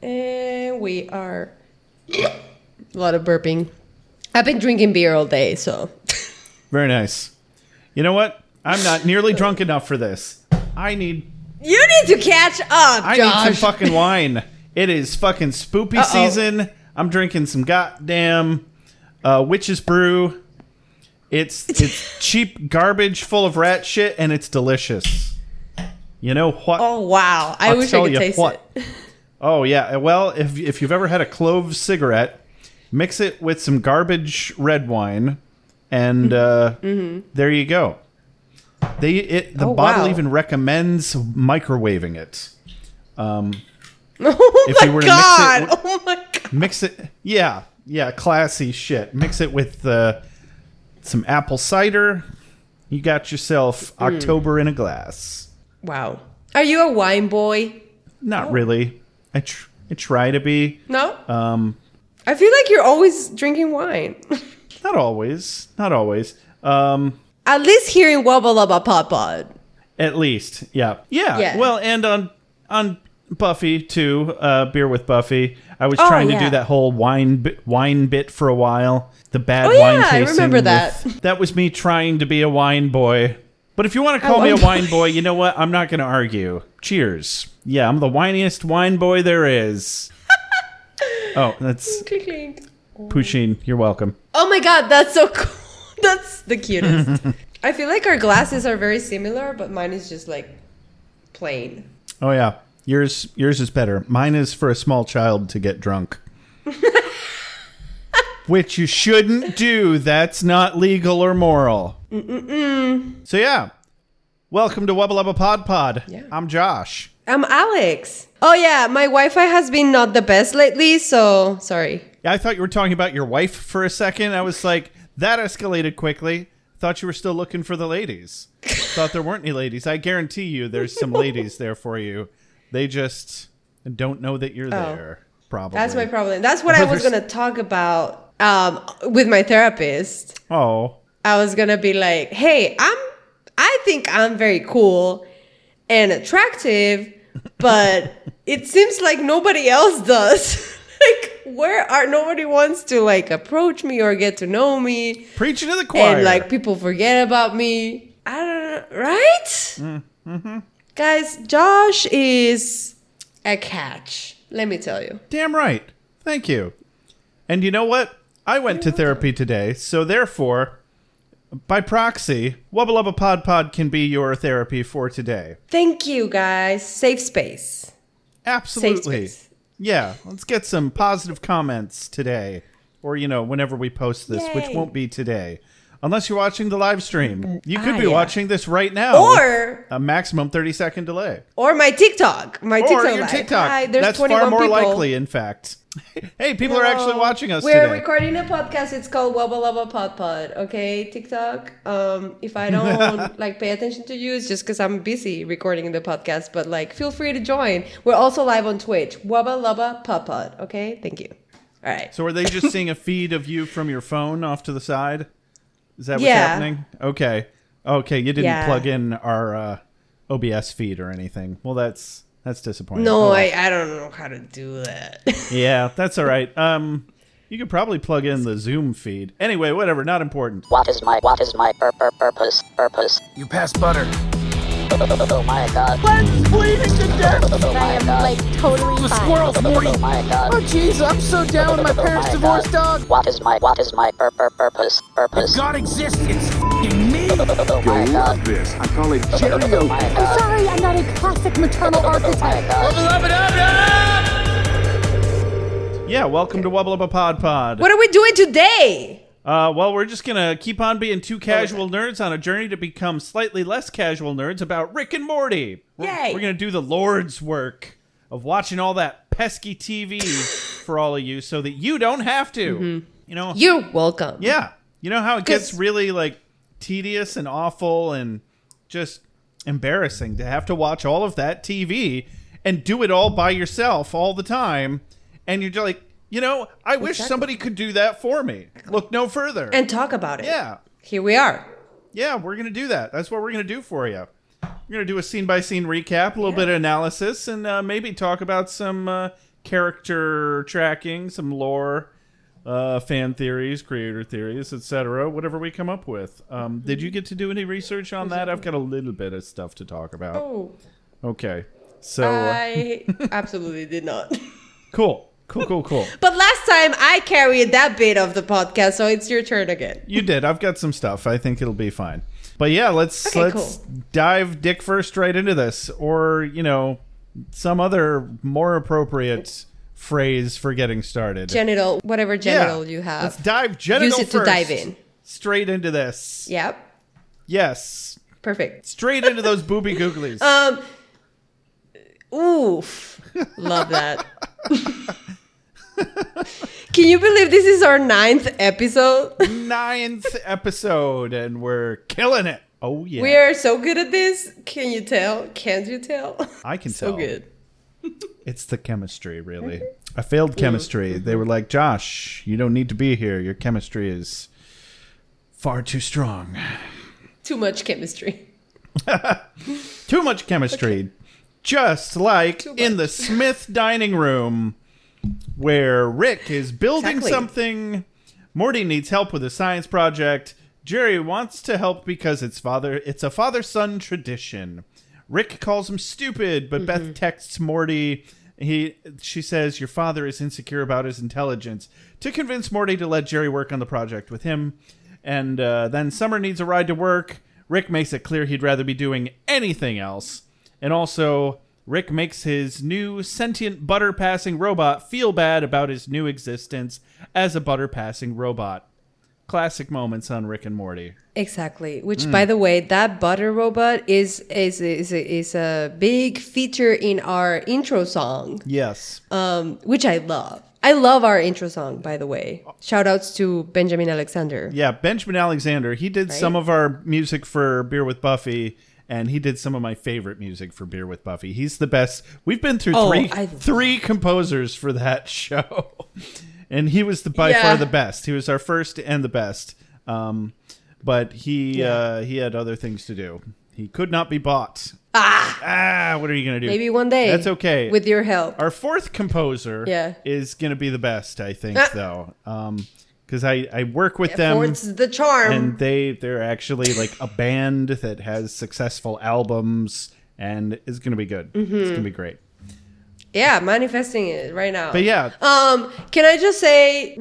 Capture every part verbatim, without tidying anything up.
And we are... A lot of burping. I've been drinking beer all day, so... Very nice. You know what? I'm not nearly drunk enough for this. I need... You need to catch up, I Josh. need some fucking wine. It is fucking spoopy Uh-oh. season. I'm drinking some goddamn uh, Witch's Brew. It's it's cheap garbage full of rat shit, and it's delicious. You know what? Oh, wow. I I'll wish I tell could you taste what. it. Oh, yeah. Well, if if you've ever had a clove cigarette, mix it with some garbage red wine, and uh, mm-hmm. there you go. They it The oh, bottle wow. even recommends microwaving it. Um, Oh, if my you were to God. mix it, Oh, my God. Mix it. Yeah. Yeah. Classy shit. Mix it with uh, some apple cider. You got yourself Mm. October in a glass. Wow. Are you a wine boy? Not Oh. really. I, tr- I try to be. No? Um, I feel like you're always drinking wine. not always. Not always. Um, At least here in Wubba Lubba Pod Pod. at least. Yeah. yeah. Yeah. Well, and on on Buffy, too. Uh, Beer with Buffy. I was Oh, trying to yeah. do that whole wine bit, wine bit for a while. The bad Oh, wine yeah, I tasting. remember that. with- that was me trying to be a wine boy. But if you want to I call me a love wine boy, you know what? I'm not going to argue. Cheers. Yeah, I'm the whiniest wine boy there is. Oh, that's Clink, clink. Pusheen. You're welcome. Oh my God, that's so cool. That's the cutest. I feel like our glasses are very similar, but mine is just like plain. Oh, yeah. Yours yours is better. Mine is for a small child to get drunk. Which you shouldn't do. That's not legal or moral. Mm-mm-mm. So, yeah. Welcome to Wubba Lubba Pod Pod. Yeah. I'm Josh. I'm Alex. Oh yeah, my Wi-Fi has been not the best lately, so sorry. Yeah, I thought you were talking about your wife for a second. I was like, that escalated quickly. Thought you were still looking for the ladies. Thought there weren't any ladies. I guarantee you there's some ladies there for you. They just don't know that you're Oh. there, probably. That's my problem. That's what Or I was there's- going to talk about um, with my therapist. Oh. I was going to be like, hey, I'm, I think I'm very cool and attractive, but it seems like nobody else does. Like, where are, nobody wants to like approach me or get to know me. Preaching to the choir. And like people forget about me. I don't know, right? Mm-hmm. Guys, Josh is a catch. Let me tell you. Damn right. Thank you. And you know what? I went to therapy today, so therefore, by proxy, Wubba Lubba Pod Pod can be your therapy for today. Thank you, guys. Safe space. Absolutely. Safe space. Yeah, let's get some positive comments today. Or, you know, whenever we post this, which Yay. won't be today. Unless you're watching the live stream. You could Ah, be yeah. watching this right now. with Or a maximum thirty second delay. or my TikTok. My Or TikTok your live. TikTok. Hi, there's That's twenty-one far more people. likely, in fact. Hey, people are actually Hello. watching us We're today. recording a podcast. It's called Wubba Lubba Pod Pod. Okay, TikTok. Um, if I don't like pay attention to you, it's just because I'm busy recording the podcast. But like, feel free to join. We're also live on Twitch. Wubba Lubba Pod Pod. Okay, thank you. All right. So are they just seeing a feed of you from your phone off to the side? Is that what's Yeah. happening? Okay. Okay, you didn't Yeah. plug in our uh, O B S feed or anything. Well, that's that's disappointing. No, Oh, I, I don't know how to do that. Yeah, that's all right. Um, you could probably plug in the Zoom feed. Anyway, whatever, not important. What is my what is my pur- pur- purpose? Purpose. You passed butter. Oh my god. Len's bleeding to death. Oh I my am god. like totally The fine. squirrels, Morty. Oh my Oh god. jeez, I'm so down with my parents' my divorced God. dog. What is my what is my pur- pur- purpose? Purpose. God exists, it's f***ing me. Oh my god. this. I call it Oh Cheerio. my I'm god. sorry, I'm not a classic maternal Oh my archetype. god. Yeah, welcome to Wubba Lubba Pod Pod. What are we doing today? Uh, well, we're just gonna keep on being two casual nerds on a journey to become slightly less casual nerds about Rick and Morty. We're, Yay. we're gonna do the Lord's work of watching all that pesky T V for all of you, so that you don't have to. You know, You're welcome. yeah. You know how it gets 'Cause- really like tedious and awful and just embarrassing to have to watch all of that T V and do it all by yourself all the time, and you're just like, you know, I wish Exactly. somebody could do that for me. Look no further. And talk about it. Yeah. Here we are. Yeah, we're going to do that. That's what we're going to do for you. We're going to do a scene-by-scene recap, a little bit of analysis, and uh, maybe talk about some uh, character tracking, some lore, uh, fan theories, creator theories, et cetera. Whatever we come up with. Um, did you get to do any research on that? I've got a little bit of stuff to talk about. Oh, Okay, so uh, I absolutely did not. cool, cool, cool, cool. But last time I carried that bit of the podcast, so it's your turn again. You did. I've got some stuff. I think it'll be fine. But yeah, let's Okay, let's cool. dive dick first right into this, or you know, some other more appropriate phrase for getting started. Genital, whatever genital Yeah. you have. Let's dive genital Use it to first. dive in. Straight into this. Yep, Yes. perfect. Straight into those booby googlies. Um, oof, love that. Can you believe this is our ninth episode? Ninth episode, and we're killing it. Oh yeah. We are so good at this. Can you tell? Can't you tell? I can So tell. good. It's the chemistry, really. I failed chemistry. They were like, Josh, you don't need to be here. Your chemistry is far too strong. Too much chemistry. Too much chemistry. Just like Too in much. the Smith dining room where Rick is building Exactly. something. Morty needs help with a science project. Jerry wants to help because it's father it's a father-son tradition. Rick calls him stupid, but Mm-hmm. Beth texts Morty. He she says your father is insecure about his intelligence to convince Morty to let Jerry work on the project with him. And uh, then Summer needs a ride to work. Rick makes it clear he'd rather be doing anything else. And also, Rick makes his new sentient butter-passing robot feel bad about his new existence as a butter-passing robot. Classic moments on Rick and Morty. Exactly. Hmm. Which, by the way, that butter robot is is is a, is a big feature in our intro song, Yes. um, which I love. I love our intro song, by the way. Shout outs to Benjamin Alexander. Yeah, Benjamin Alexander. He did Right? some of our music for Beer with Buffy, and he did some of my favorite music for Beer with Buffy. He's the best. We've been through Oh, three I- three composers for that show, and he was the by Yeah. far the best. He was our first and the best. Um, but he Yeah. uh, he had other things to do. He could not be bought. Ah, Ah, what are you gonna do? maybe one day. That's okay. With your help. Our fourth composer Yeah. is going to be the best, I think, Ah. though. Um, because I, I work with them, Affords the charm. and they, they're actually like a band that has successful albums and is going to be good. Mm-hmm. It's going to be great. Yeah, manifesting it right now. But yeah, Um, can I just say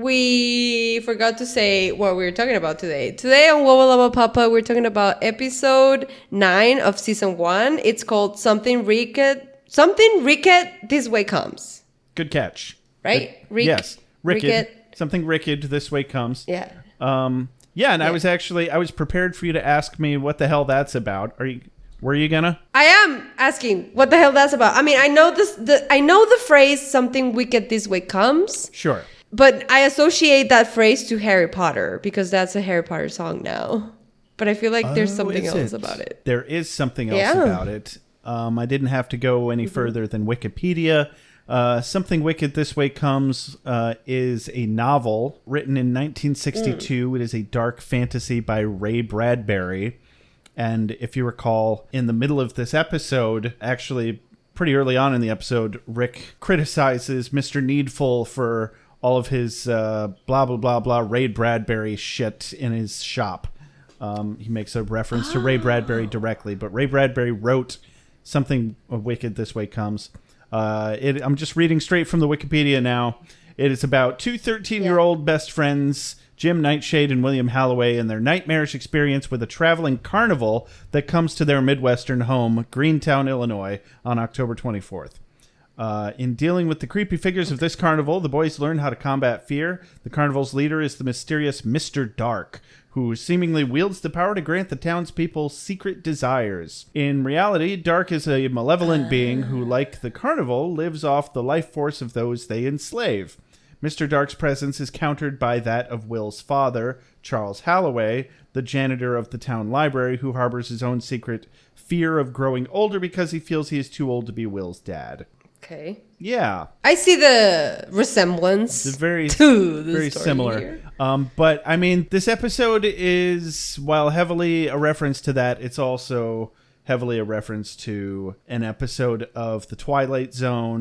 we forgot to say what we were talking about today. Today on Wubba Lubba Papa, we're talking about episode nine of season one. It's called Something Ricket. Something Ricket This Way Comes. good catch. Right? Good- Rick- yes. Ricked. Ricket. Something Ricked this way comes. Yeah. Um, yeah, and I Yeah. was actually, I was prepared for you to ask me what the hell that's about. Are you, were you gonna? I am asking what the hell that's about. I mean, I know this the I know the phrase something wicked this way comes, Sure. but I associate that phrase to Harry Potter because that's a Harry Potter song now. But I feel like there's Oh, something is else it? about it. There is something else Yeah. about it. Um, I didn't have to go any Mm-hmm. further than Wikipedia. Uh, Something Wicked This Way Comes uh, is a novel written in nineteen sixty-two. Mm. It is a dark fantasy by Ray Bradbury. And if you recall, in the middle of this episode, actually pretty early on in the episode, Rick criticizes Mister Needful for all of his uh, blah, blah, blah, blah, Ray Bradbury shit in his shop. Um, he makes a reference to Ray Bradbury directly, but Ray Bradbury wrote Something Wicked This Way Comes. Uh, it, I'm just reading straight from the Wikipedia now. It is about two thirteen-year-old best friends, Jim Nightshade and William Halloway, and their nightmarish experience with a traveling carnival that comes to their Midwestern home, Greentown, Illinois, on October twenty-fourth. Uh, in dealing with the creepy figures of this carnival, the boys learn how to combat fear. The carnival's leader is the mysterious Mister Dark, who seemingly wields the power to grant the townspeople secret desires. In reality, Dark is a malevolent being who, like the carnival, lives off the life force of those they enslave. Mister Dark's presence is countered by that of Will's father, Charles Halloway, the janitor of the town library, who harbors his own secret fear of growing older because he feels he is too old to be Will's dad. Okay. Yeah, I see the resemblance it's very to the very story similar. here. Um, but I mean, this episode is, while heavily a reference to that, it's also heavily a reference to an episode of The Twilight Zone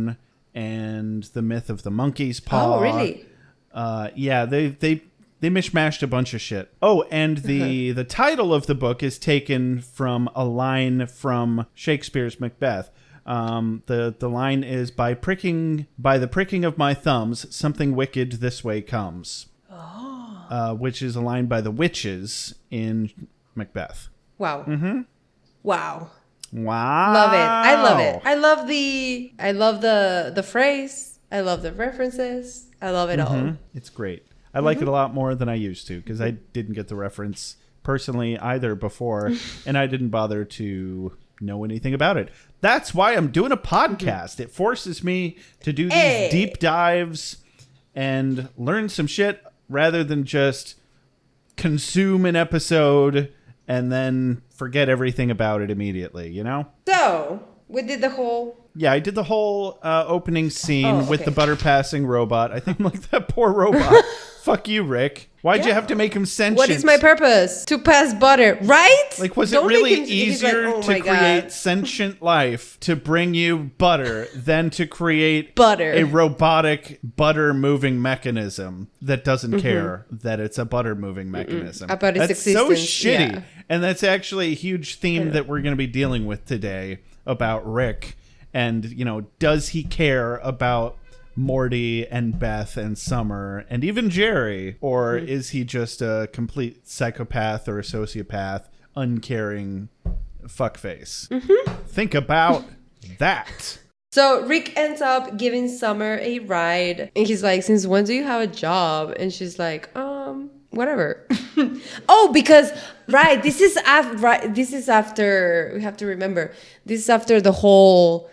and The Myth of the Monkey's Paw. Oh, really? Uh, yeah, they they they mishmashed a bunch of shit. Oh, and the the title of the book is taken from a line from Shakespeare's Macbeth. Um, the the line is by pricking by the pricking of my thumbs, something wicked this way comes. Oh. Uh, which is a line by the witches in Macbeth. Wow. Mm-hmm. Wow. Wow. Love it. I love it. I love the I love the the phrase. I love the references. I love it Mm-hmm. all. It's great. I like mm-hmm. it a lot more than I used to because I didn't get the reference personally either before, and I didn't bother to know anything about it. That's why I'm doing a podcast. Mm-hmm. It forces me to do these hey. deep dives and learn some shit rather than just consume an episode and then forget everything about it immediately, you know? So, we did the whole... Yeah, I did the whole uh, opening scene oh, okay. with the butter passing robot. I think I'm like, that poor robot. Fuck you, Rick. Why'd yeah. you have to make him sentient? What is my purpose? To pass butter, right? Like, was Don't it really him, easier like, oh to create God. sentient life to bring you butter than to create butter. a robotic butter moving mechanism that doesn't mm-hmm. care that it's a butter moving mechanism? Mm-mm. About its that's existence. so shitty. Yeah. And that's actually a huge theme that we're going to be dealing with today about Rick. And, you know, does he care about Morty and Beth and Summer and even Jerry? Or mm-hmm. is he just a complete psychopath or a sociopath, uncaring fuckface? Mm-hmm. Think about that. So Rick ends up giving Summer a ride. And he's like, since when do you have a job? And she's like, um... whatever. Oh, because right, this is after. Right, this is after. We have to remember. This is after the whole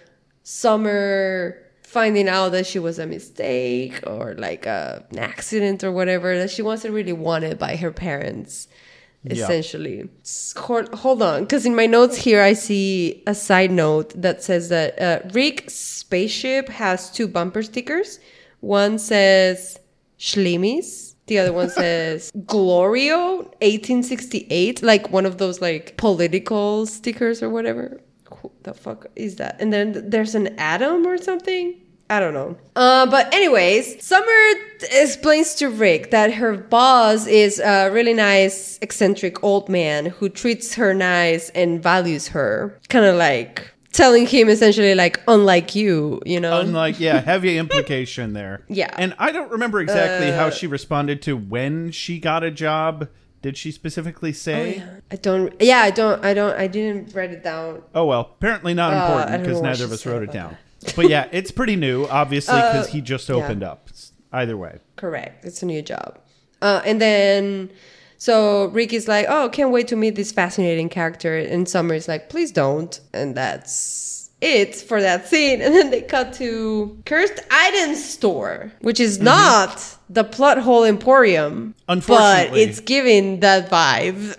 Summer finding out that she was a mistake or like a, an accident or whatever, that she wasn't really wanted by her parents. Essentially, yeah. hold, hold on, because in my notes here I see a side note that says that uh, Rick's spaceship has two bumper stickers. One says Schlimmies. The other one says Glorio eighteen sixty-eight, like one of those like political stickers or whatever. Who the fuck is that? And then there's an atom or something. I don't know. Uh, but anyways, Summer explains to Rick that her boss is a really nice, eccentric old man who treats her nice and values her. Kind of like... telling him essentially like, unlike you, you know? Unlike, yeah, heavy implication there. Yeah. And I don't remember exactly uh, how she responded to when she got a job. Did she specifically say? Oh, yeah. I don't, yeah, I don't, I don't, I didn't write it down. Oh, well, apparently not uh, important because neither of us wrote it down. But yeah, it's pretty new, obviously, because uh, he just opened yeah. up. Either way. Correct. It's a new job. Uh, and then... So Rick is like, oh, can't wait to meet this fascinating character. And Summer is like, please don't. And that's it for that scene. And then they cut to Cursed Item Store, which is mm-hmm. not the plot hole emporium. Unfortunately. But it's giving that vibe.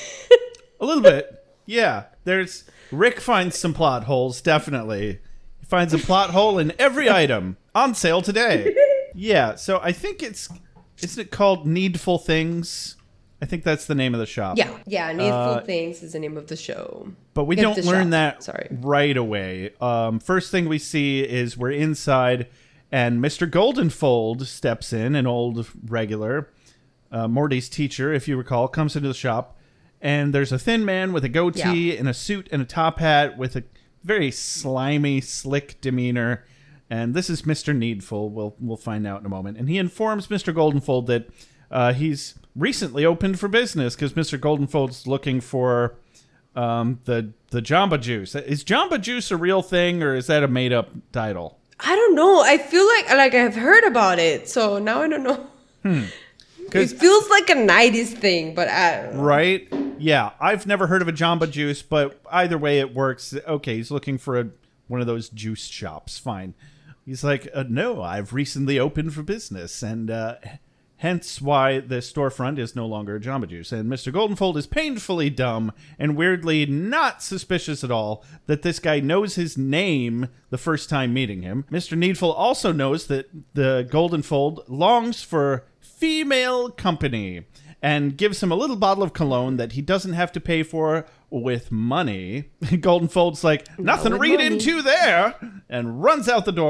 A little bit. Yeah. There's Rick finds some plot holes, definitely. He finds a plot hole in every item. On sale today. Yeah. So I think it's, isn't it called Needful Things? I think that's the name of the shop. Yeah, yeah. Needful uh, Things is the name of the show. But we It's don't the learn shop. that Sorry. right away. Um, first thing we see is we're inside, and Mister Goldenfold steps in, an old regular. Uh, Morty's teacher, if you recall, comes into the shop, and there's a thin man with a goatee Yeah. and a suit and a top hat with a very slimy, slick demeanor. And this is Mister Needful. We'll we'll find out in a moment. And he informs Mister Goldenfold that uh, he's recently opened for business because Mister Goldenfold's looking for um, the the Jamba Juice. Is Jamba Juice a real thing, or is that a made up title? I don't know. I feel like like I've heard about it, so now I don't know. Hmm. It feels like a nineties thing, but I don't know. Right? Yeah, I've never heard of a Jamba Juice, but either way it works. Okay, he's looking for a, one of those juice shops. Fine. He's like, uh, no, I've recently opened for business, and uh, hence why the storefront is no longer a Jamba Juice. And Mister Goldenfold is painfully dumb and weirdly not suspicious at all that this guy knows his name the first time meeting him. Mister Needful also knows that the Goldenfold longs for female company and gives him a little bottle of cologne that he doesn't have to pay for with money. Goldenfold's like, nothing to read money. into there, and runs out the door.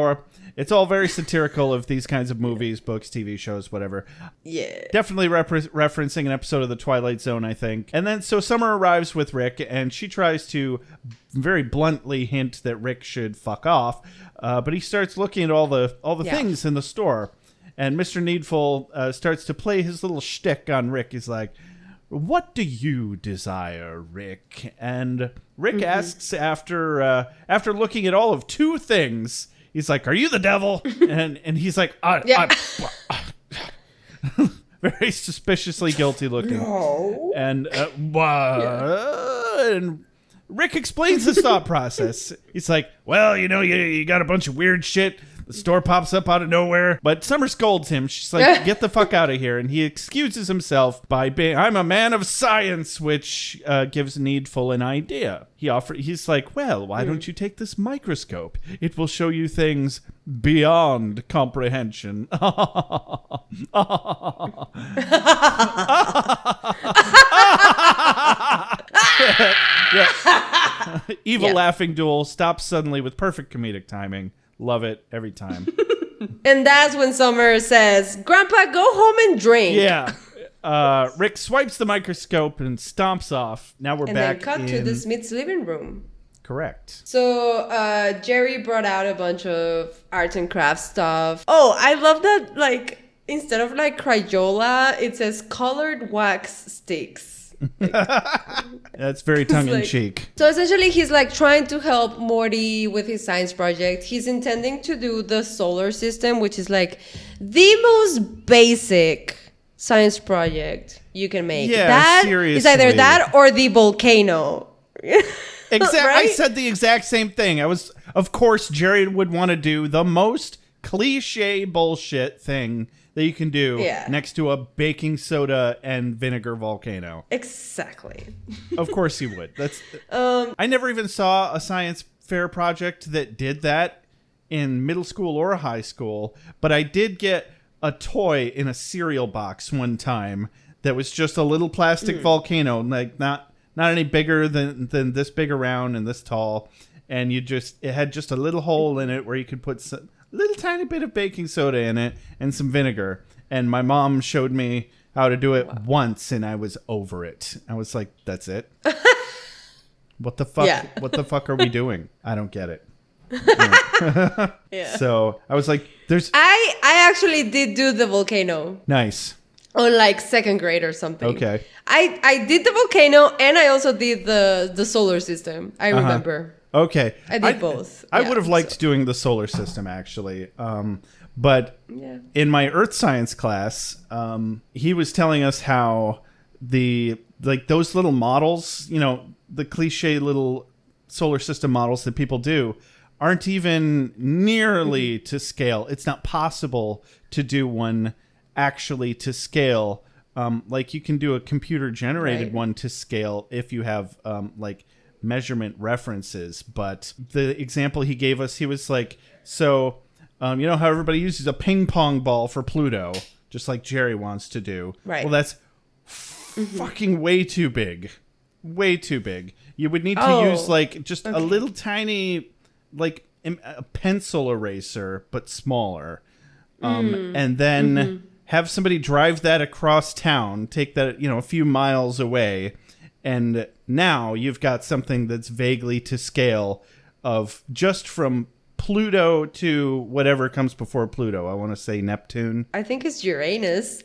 It's all very satirical of these kinds of movies, books, T V shows, whatever. Yeah. Definitely repre- referencing an episode of The Twilight Zone, I think. And then, so Summer arrives with Rick, and she tries to very bluntly hint that Rick should fuck off. Uh, but he starts looking at all the all the Yeah. things in the store. And Mister Needful uh, starts to play his little shtick on Rick. He's like, what do you desire, Rick? And Rick mm-hmm. asks after uh, after looking at all of two things, he's like, are you the devil? and and he's like, I, yeah. I, very suspiciously guilty looking. No. And, uh, yeah. and Rick explains his thought process. He's like, well, you know, you, you got a bunch of weird shit. The store pops up out of nowhere. But Summer scolds him. She's like, get the fuck out of here. And he excuses himself by being, I'm a man of science, which uh, gives Needful an idea. He offer, He's like, well, why don't you take this microscope? It will show you things beyond comprehension. yeah. Evil yeah. laughing duel stops suddenly with perfect comedic timing. Love it every time. And that's when Summer says, Grandpa, go home and drink. Yeah. Uh, Rick swipes the microscope and stomps off. Now we're and back then cut in... to the Smith's living room. Correct. So uh, Jerry brought out a bunch of arts and crafts stuff. Oh, I love that, like, instead of, like, Crayola, it says colored wax sticks. That's very tongue-in-cheek. Like, so essentially, he's like trying to help Morty with his science project. He's intending to do the solar system, which is like the most basic science project you can make. Yeah, that seriously. is either that or the volcano. Exactly. I Right? said the exact same thing. I was, of course, Jerry would want to do the most cliche bullshit thing that you can do Yeah. next to a baking soda and vinegar volcano. Exactly. Of course he would. That's. Um, I never even saw a science fair project that did that in middle school or high school, but I did get a toy in a cereal box one time that was just a little plastic Mm. volcano, like not not any bigger than than this big around and this tall, and you just it had just a little hole in it where you could put some little tiny bit of baking soda in it and some vinegar. And my mom showed me how to do it wow. once, and I was over it. I was like, that's it? What the fuck? Yeah. What the fuck are we doing? I don't get it. yeah. So I was like, there's... I, I actually did do the volcano. Nice. On like second grade or something. Okay. I, I did the volcano and I also did the, the solar system. I Uh-huh. remember. Okay. I did I, both. I Yeah, would have liked so. doing the solar system, actually. Um, but Yeah. in my earth science class, um, he was telling us how the, like those little models, you know, the cliche little solar system models that people do aren't even nearly Mm-hmm. to scale. It's not possible to do one actually to scale. Um, like you can do a computer generated Right. one to scale if you have um, like measurement references. But the example he gave us, he was like, so um, you know how everybody uses a ping pong ball for Pluto, just like Jerry wants to do. Right. Well, that's f- fucking way too big. Way too big. You would need to Oh, use like just okay. a little tiny, like im- a pencil eraser, but smaller. Um, Mm. and then Mm-hmm. have somebody drive that across town, take that, you know, a few miles away. And now you've got something that's vaguely to scale of just from Pluto to whatever comes before Pluto. I want to say Neptune. I think it's Uranus.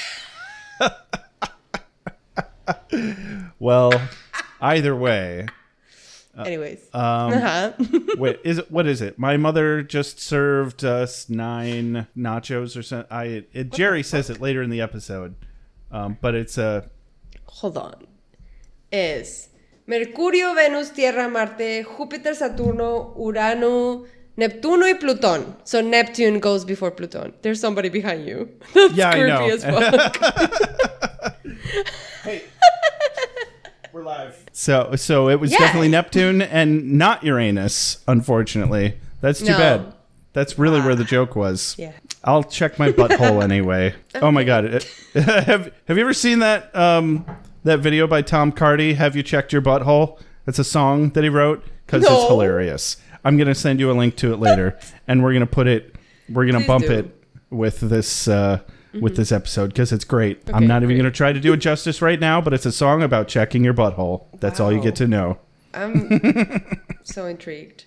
Well, either way. Anyways. Um, uh-huh. wait, is it what is it? My mother just served us nine nachos or something. I it, Jerry says it later in the episode, um, but it's a. Hold on. Es Mercurio, Venus, Tierra, Marte, Júpiter, Saturno, Urano, Neptuno y Plutón. So Neptune goes before Pluton. There's somebody behind you. That's Yeah, I creepy know. as fuck. Hey, we're live. So so it was Yeah. definitely Neptune and not Uranus. Unfortunately, that's too No. bad. That's really where the joke was. Yeah. I'll check my butthole anyway. Oh my god! It- have Have you ever seen that um that video by Tom Cardy? Have you checked your butthole? It's a song that he wrote because No. it's hilarious. I'm gonna send you a link to it later, and we're gonna put it we're gonna Please bump do. it with this uh, with this episode because it's great. I'm Okay, not even great. gonna try to do it justice right now, but it's a song about checking your butthole. That's all you Wow. get to know. I'm so intrigued.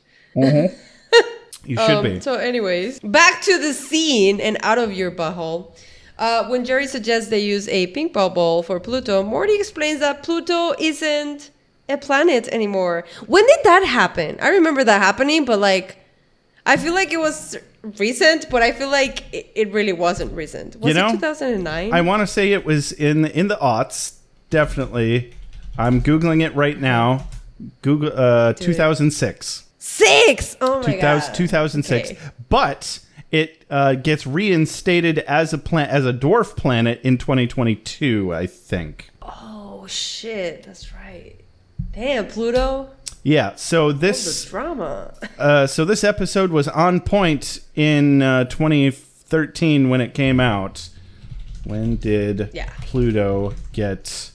You should Um, be. So, anyways, back to the scene and out of your butthole. Uh, when Jerry suggests they use a pink bubble for Pluto, Morty explains that Pluto isn't a planet anymore. When did that happen? I remember that happening, but like, I feel like it was recent, but I feel like it, it really wasn't recent. Was You know, it two thousand nine? I want to say it was in in the aughts, definitely. I'm googling it right now. Google uh, two thousand six. Six! Oh my two thousand, god. two thousand six. Okay. But it uh, gets reinstated as a plan as a dwarf planet in twenty twenty-two, I think. Oh shit, that's right. Damn, Pluto. Yeah. So The this drama. uh, so this episode was on point in uh, twenty thirteen when it came out. When did Yeah. Pluto get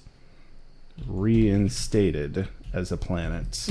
reinstated as a planet?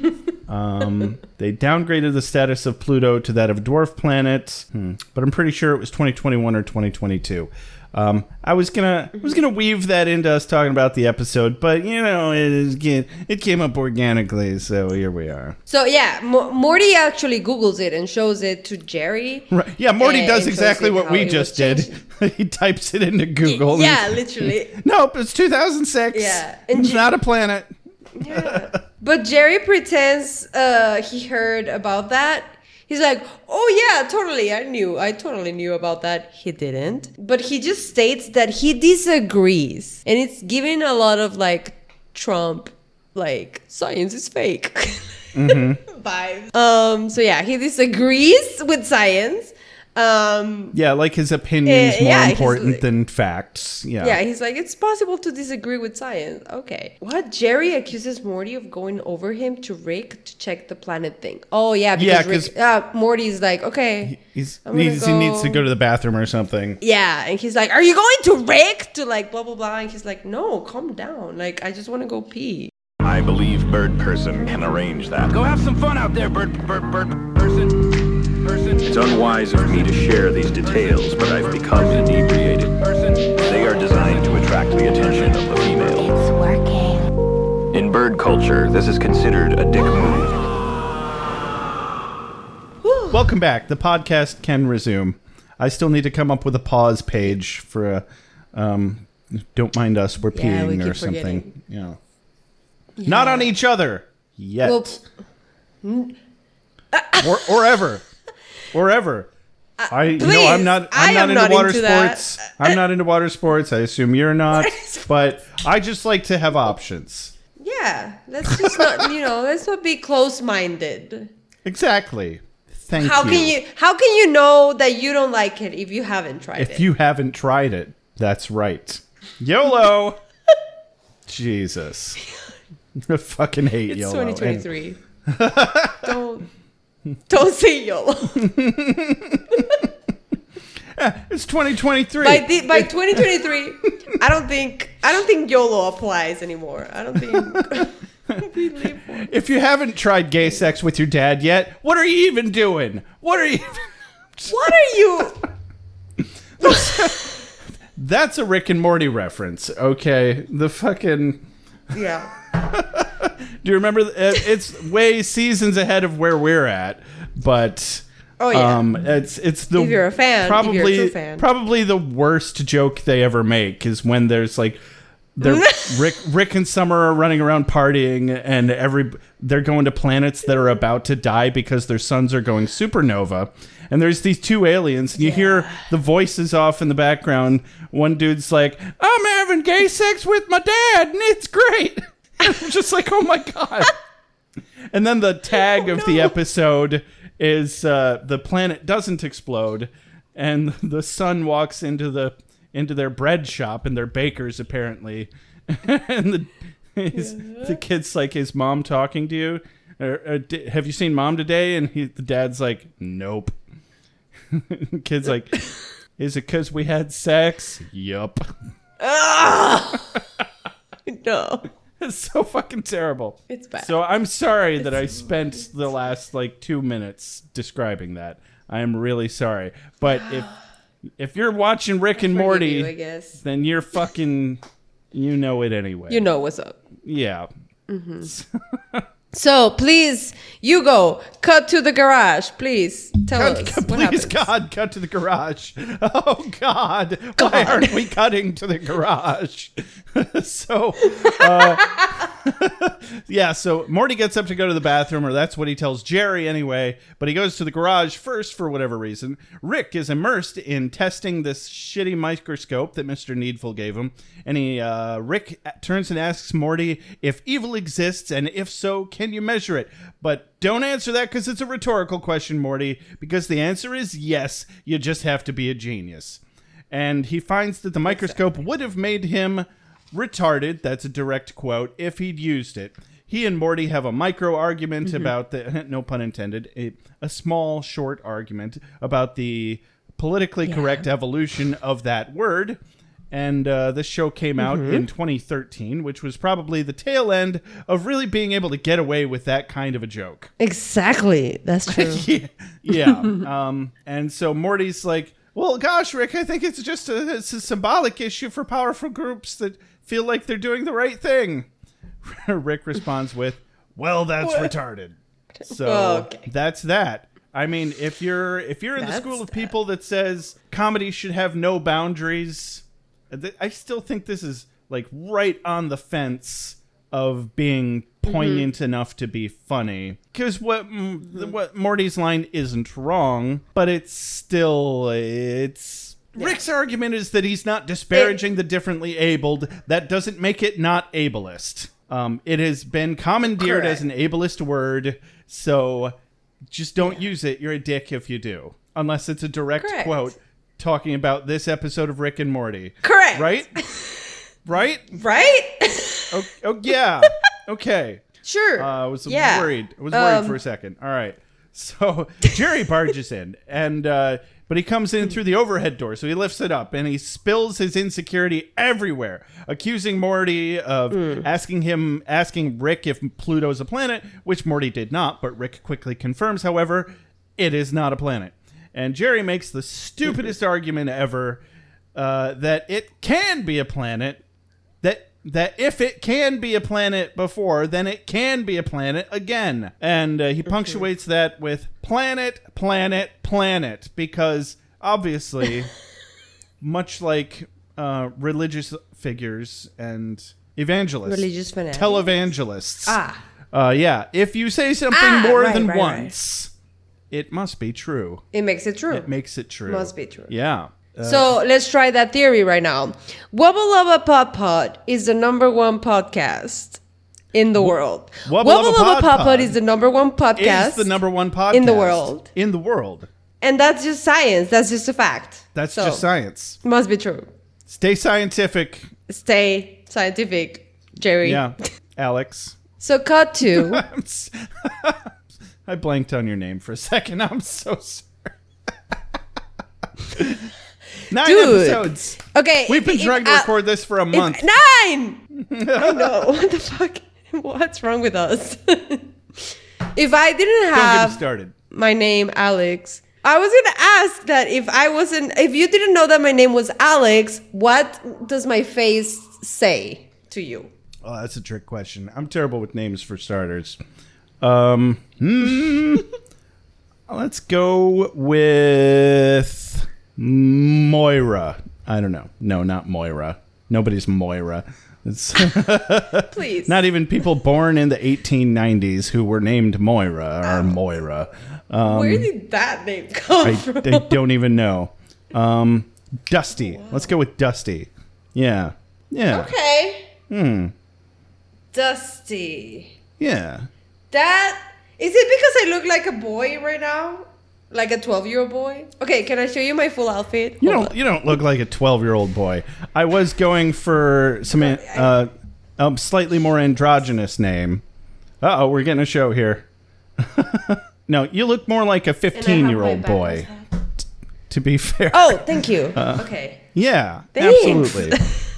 um, they downgraded the status of Pluto to that of dwarf planet, hmm. but I'm pretty sure it was twenty twenty-one or twenty twenty-two. Um, I was gonna I was gonna weave that into us talking about the episode, but you know it is get it came up organically, so here we are. So yeah, Mo- Morty actually Googles it and shows it to Jerry. Right. Yeah, Morty And- does and shows exactly him what how we it was just did. changed. He types it into Google. Yeah, literally. Nope, it's two thousand six. Yeah, and It's J- not a planet. Yeah. But Jerry pretends uh, he heard about that. He's like, oh yeah, totally. I knew. I totally knew about that. He didn't. But he just states that he disagrees. And it's giving a lot of like Trump, like, science is fake Mm-hmm. vibes. Um, so yeah, he disagrees with science. Um, Yeah, like his opinion's Eh, more yeah, he's important like- than facts. Yeah. Yeah, he's like, it's possible to disagree with science. Okay. What? Jerry accuses Morty of going over him to Rick to check the planet thing. Oh, yeah. Because Yeah, Rick, 'cause- uh, Morty's like, okay. He's, I'm gonna needs, he needs to go- go to the bathroom or something. Yeah. And he's like, are you going to Rick? To like, blah, blah, blah. And he's like, no, calm down. Like, I just want to go pee. I believe Bird Person can arrange that. Go have some fun out there, bird, bird, bird, person, person, It's unwise of me to share these details, but I've become inebriated. person. They are designed to attract the attention of the female. It's working. In bird culture, this is considered a dick move. Welcome back. The podcast can resume. I still need to come up with a pause page for a. Um, don't mind us. We're Yeah, we peeing or keep something. forgetting. Yeah. Not on each other yet. Well, or, or ever. Or ever. I you know please, I'm not I'm I not am into not water into that. sports. I'm not into water sports. I assume you're not. But I just like to have options. yeah. Let's just not, you know, let's not be close-minded. Exactly. Thank How you. can you, how can you know that you don't like it if you haven't tried it? If you haven't tried it, that's right. YOLO. Jesus. I fucking hate It's YOLO. twenty twenty-three. don't don't say YOLO. And- it's twenty twenty-three. By the, by twenty twenty-three, I don't think I don't think YOLO applies anymore. I don't think we live for. If you haven't tried gay sex with your dad yet, what are you even doing? What are you? What are you? That's a Rick and Morty reference. Okay, the fucking. Yeah. Do you remember? th- it- It's way seasons ahead of where we're at, but. Oh yeah. Um, it's it's the If you're a fan, if you're a probably true fan. probably the worst joke they ever make is when there's like they're Rick Rick and Summer are running around partying and every they're going to planets that are about to die because their suns are going supernova, and there's these two aliens and you hear the voices off in the background. One dude's like, "I'm having gay sex with my dad and it's great." And I'm just like, "Oh my god." And then the tag of the episode is uh, the planet doesn't explode, and the son walks into the into their bread shop, and they're bakers apparently, and the his, the kid's like, "Is mom talking to you? Or, or, di- have you seen mom today?" And he, the dad's like, "Nope." The kid's like, "Is it because we had sex?" Yup. No. It's so fucking terrible. It's bad. So I'm sorry that I spent the last like two minutes describing that. I am really sorry. But if if you're watching Rick and Morty, you, I guess. then you're fucking, you know it anyway. You know what's up. Yeah. So please, Hugo, cut to the garage. Please tell Cut, us cut, what please, happens. God, cut to the garage. Oh, God. Why God. aren't we cutting to the garage? so, uh, yeah, so Morty gets up to go to the bathroom, or that's what he tells Jerry anyway, but he goes to the garage first for whatever reason. Rick is immersed in testing this shitty microscope that Mister Needful gave him, and he, uh, Rick turns and asks Morty if evil exists, and if so, can you measure it? But don't answer that because it's a rhetorical question, Morty, because the answer is yes, you just have to be a genius. And he finds that the microscope would have made him retarded, that's a direct quote, if he'd used it. He and Morty have a micro argument mm-hmm. about the, no pun intended, a, a small, short argument about the politically yeah. correct evolution of that word. And uh, this show came out mm-hmm. in twenty thirteen, which was probably the tail end of really being able to get away with that kind of a joke. Exactly. That's true. yeah. yeah. Um, and so Morty's like, well, gosh, Rick, I think it's just a, it's a symbolic issue for powerful groups that feel like they're doing the right thing. Rick responds with, well, that's what? retarded. So oh, okay. that's that. I mean, if you're if you're in that's the school of that. people that says comedy should have no boundaries, I still think this is like right on the fence of being poignant mm-hmm. enough to be funny. Because what mm-hmm. what Morty's line isn't wrong, but it's still it's yeah. Rick's argument is that he's not disparaging it, the differently abled. That doesn't make it not ableist. Um, it has been commandeered correct. as an ableist word, so just don't yeah. use it. You're a dick if you do, unless it's a direct correct. quote. Talking about this episode of Rick and Morty. Correct. Right? Right? Right? oh, oh, yeah. Okay. Sure. Uh, I was yeah. worried. I was worried um, for a second. All right. So Jerry barges in, and uh, but he comes in through the overhead door, so he lifts it up, and he spills his insecurity everywhere, accusing Morty of mm. asking him, asking Rick if Pluto's a planet, which Morty did not, but Rick quickly confirms, however, it is not a planet. And Jerry makes the stupidest argument ever uh, that it can be a planet, that that if it can be a planet before, then it can be a planet again. And uh, he punctuates that with planet, planet, planet, because obviously, much like uh, religious figures and evangelists, religious fanatics, televangelists, ah, uh, yeah, if you say something ah, more right, than right, once. Right. It must be true. It makes it true. It makes it true. Must be true. Yeah. Uh, so let's try that theory right now. Wubba Lubba Pod Pod is the number one podcast in the world. Wubba Wubba Lubba Lubba Pod Pod Pod Pod is the number one podcast. Is the number one podcast in the world. In the world. And that's just science. That's just a fact. That's so, just science. Must be true. Stay scientific. Stay scientific, Jerry. Yeah, Alex. So cut to... I blanked on your name for a second. I'm so sorry. Nine Dude. episodes. Okay. We've been if, trying to uh, record this for a month. If, nine! I know. What the fuck? What's wrong with us? If I didn't Don't have get me started. my name, Alex, I was going to ask that if I wasn't, if you didn't know that my name was Alex, what does my face say to you? Oh, that's a trick question. I'm terrible with names for starters. Um, hmm, let's go with Moira. I don't know. No, not Moira. Nobody's Moira. It's Please. Not even people born in the eighteen nineties who were named Moira are Moira. Um, Where did that name come I, from? I don't even know. Um, Dusty. Wow. Let's go with Dusty. Yeah. Yeah. Okay. Hmm. Dusty. Yeah. That is it because I look like a boy right now? Like a twelve-year-old boy? Okay, can I show you my full outfit? You Hold don't on. you don't look like a twelve-year-old boy. I was going for some uh a slightly more androgynous name. Uh-oh, we're getting a show here. No, you look more like a fifteen-year-old boy. T- to be fair. Oh, thank you. Uh, okay. Yeah, Thanks. absolutely.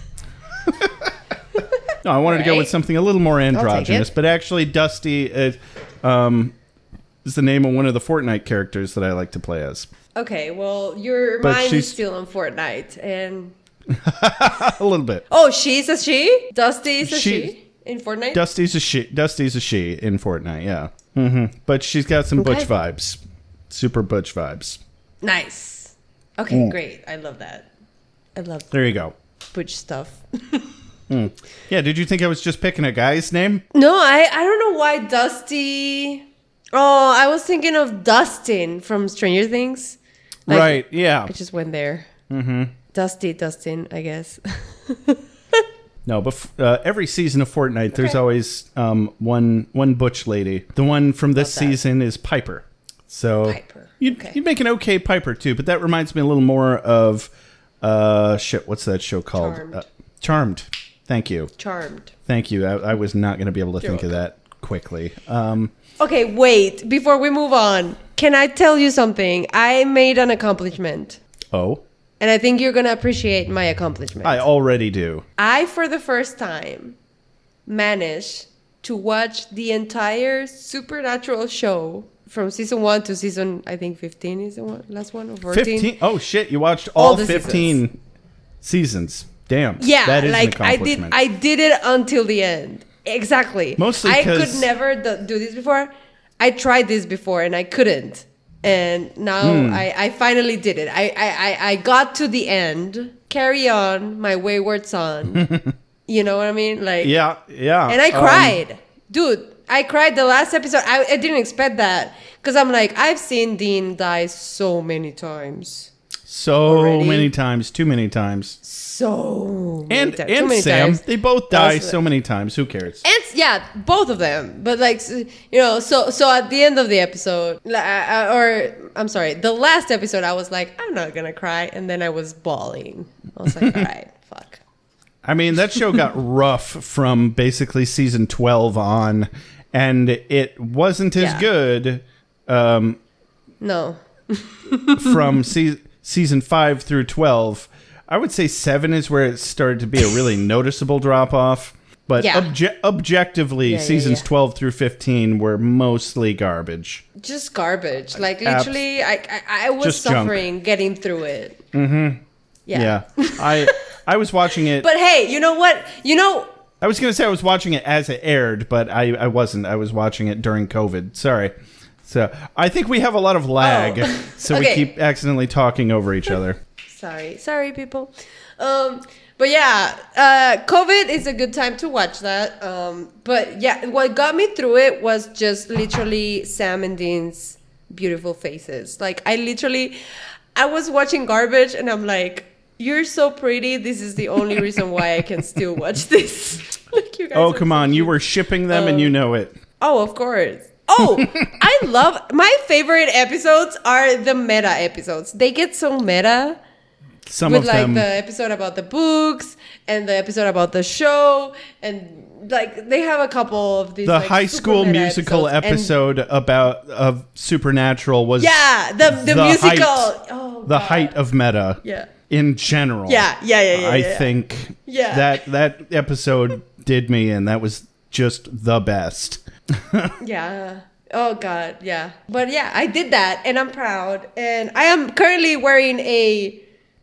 No, I wanted right. to go with something a little more androgynous, it. but actually, Dusty, uh, um, is the name of one of the Fortnite characters that I like to play as. Okay, well, your But mind is she's- still on Fortnite, and A little bit. oh, she's a she. Dusty is a She- she, in Fortnite. Dusty's a she. Dusty's a she in Fortnite. Yeah. hmm But she's got some Okay. butch vibes. Super butch vibes. Nice. Okay, great. I love that. I love There you go. butch stuff. Yeah. Did you think I was just picking a guy's name? No, I I don't know why Dusty. Oh, I was thinking of Dustin from Stranger Things. Like, Right. Yeah. I just went there. Mm-hmm. Dusty, Dustin, I guess. No, but f- uh, every season of Fortnite, there's Okay. always um, one one butch lady. The one from this Love that. season is Piper. So Piper, You'd, okay. you'd make an okay Piper too, but that reminds me a little more of uh, shit. What's that show called? Charmed. Uh, Charmed. Thank you. Charmed. Thank you. I, I was not going to be able to think of that quickly. Um, Okay, wait. Before we move on, can I tell you something? I made an accomplishment, oh, and I think you're gonna appreciate my accomplishment. I already do. I, for the first time, managed to watch the entire Supernatural show from season one to season, I think fifteen is the one, last one, or fourteen. Fifteen. Oh shit! You watched All all, the fifteen seasons. Damn. Yeah, that is like an I did. accomplishment. I did it until the end. Exactly. Mostly I could 'cause- never do do this before. I tried this before and I couldn't. And now Hmm. I, I finally did it. I, I, I, I got to the end. Carry on, my wayward son. You know what I mean? Like, Yeah, yeah. and I Um, cried. Dude, I cried the last episode. I, I didn't expect that. Because I'm like, I've seen Dean die so many times. so already. many times, too many times. So many And times. Too and many Sam, times. they both die That's- so many times. Who cares? And yeah, both of them. But like, s- you know, so so at the end of the episode, li- uh, or I'm sorry, the last episode, I was like, I'm not gonna cry, and then I was bawling. I was like, all right, fuck. I mean, that show got rough from basically season twelve on, and it wasn't as Yeah. good um, No. from se- season five through twelve. I would say seven is where it started to be a really noticeable drop off. But Yeah. obje- objectively, Yeah, yeah, seasons yeah. twelve through fifteen were mostly garbage. Just garbage. Like Abs- literally, I I, I was Just junk. suffering getting through it. Mm-hmm. Yeah. Yeah, I I was watching it. But hey, you know what? You know, I was going to say I was watching it as it aired, but I, I wasn't. I was watching it during COVID. Sorry. So I think we have a lot of lag, Oh. so Okay. we keep accidentally talking over each other. sorry, sorry, people. Um, but yeah, uh, COVID is a good time to watch that. Um, but yeah, what got me through it was just literally Sam and Dean's beautiful faces. Like I literally, I was watching garbage and I'm like, "You're so pretty. This is the only reason why I can still watch this." Like you guys. Oh, are come so on. You cute. were shipping them and Um, you know it. Oh, of course. Oh, I love my favorite episodes are the meta episodes. They get so meta. Some With of like them. the episode about the books and the episode about the show, and like they have a couple of these. the like, high super school meta musical episodes. And- episode about of Supernatural was yeah, the the, the musical. height- oh, the God. height of meta Yeah. in general. Yeah, yeah, yeah, yeah. I yeah. think Yeah. that that episode did me in. That was just the best. Yeah. Oh God. Yeah. But yeah, I did that, and I'm proud. And I am currently wearing a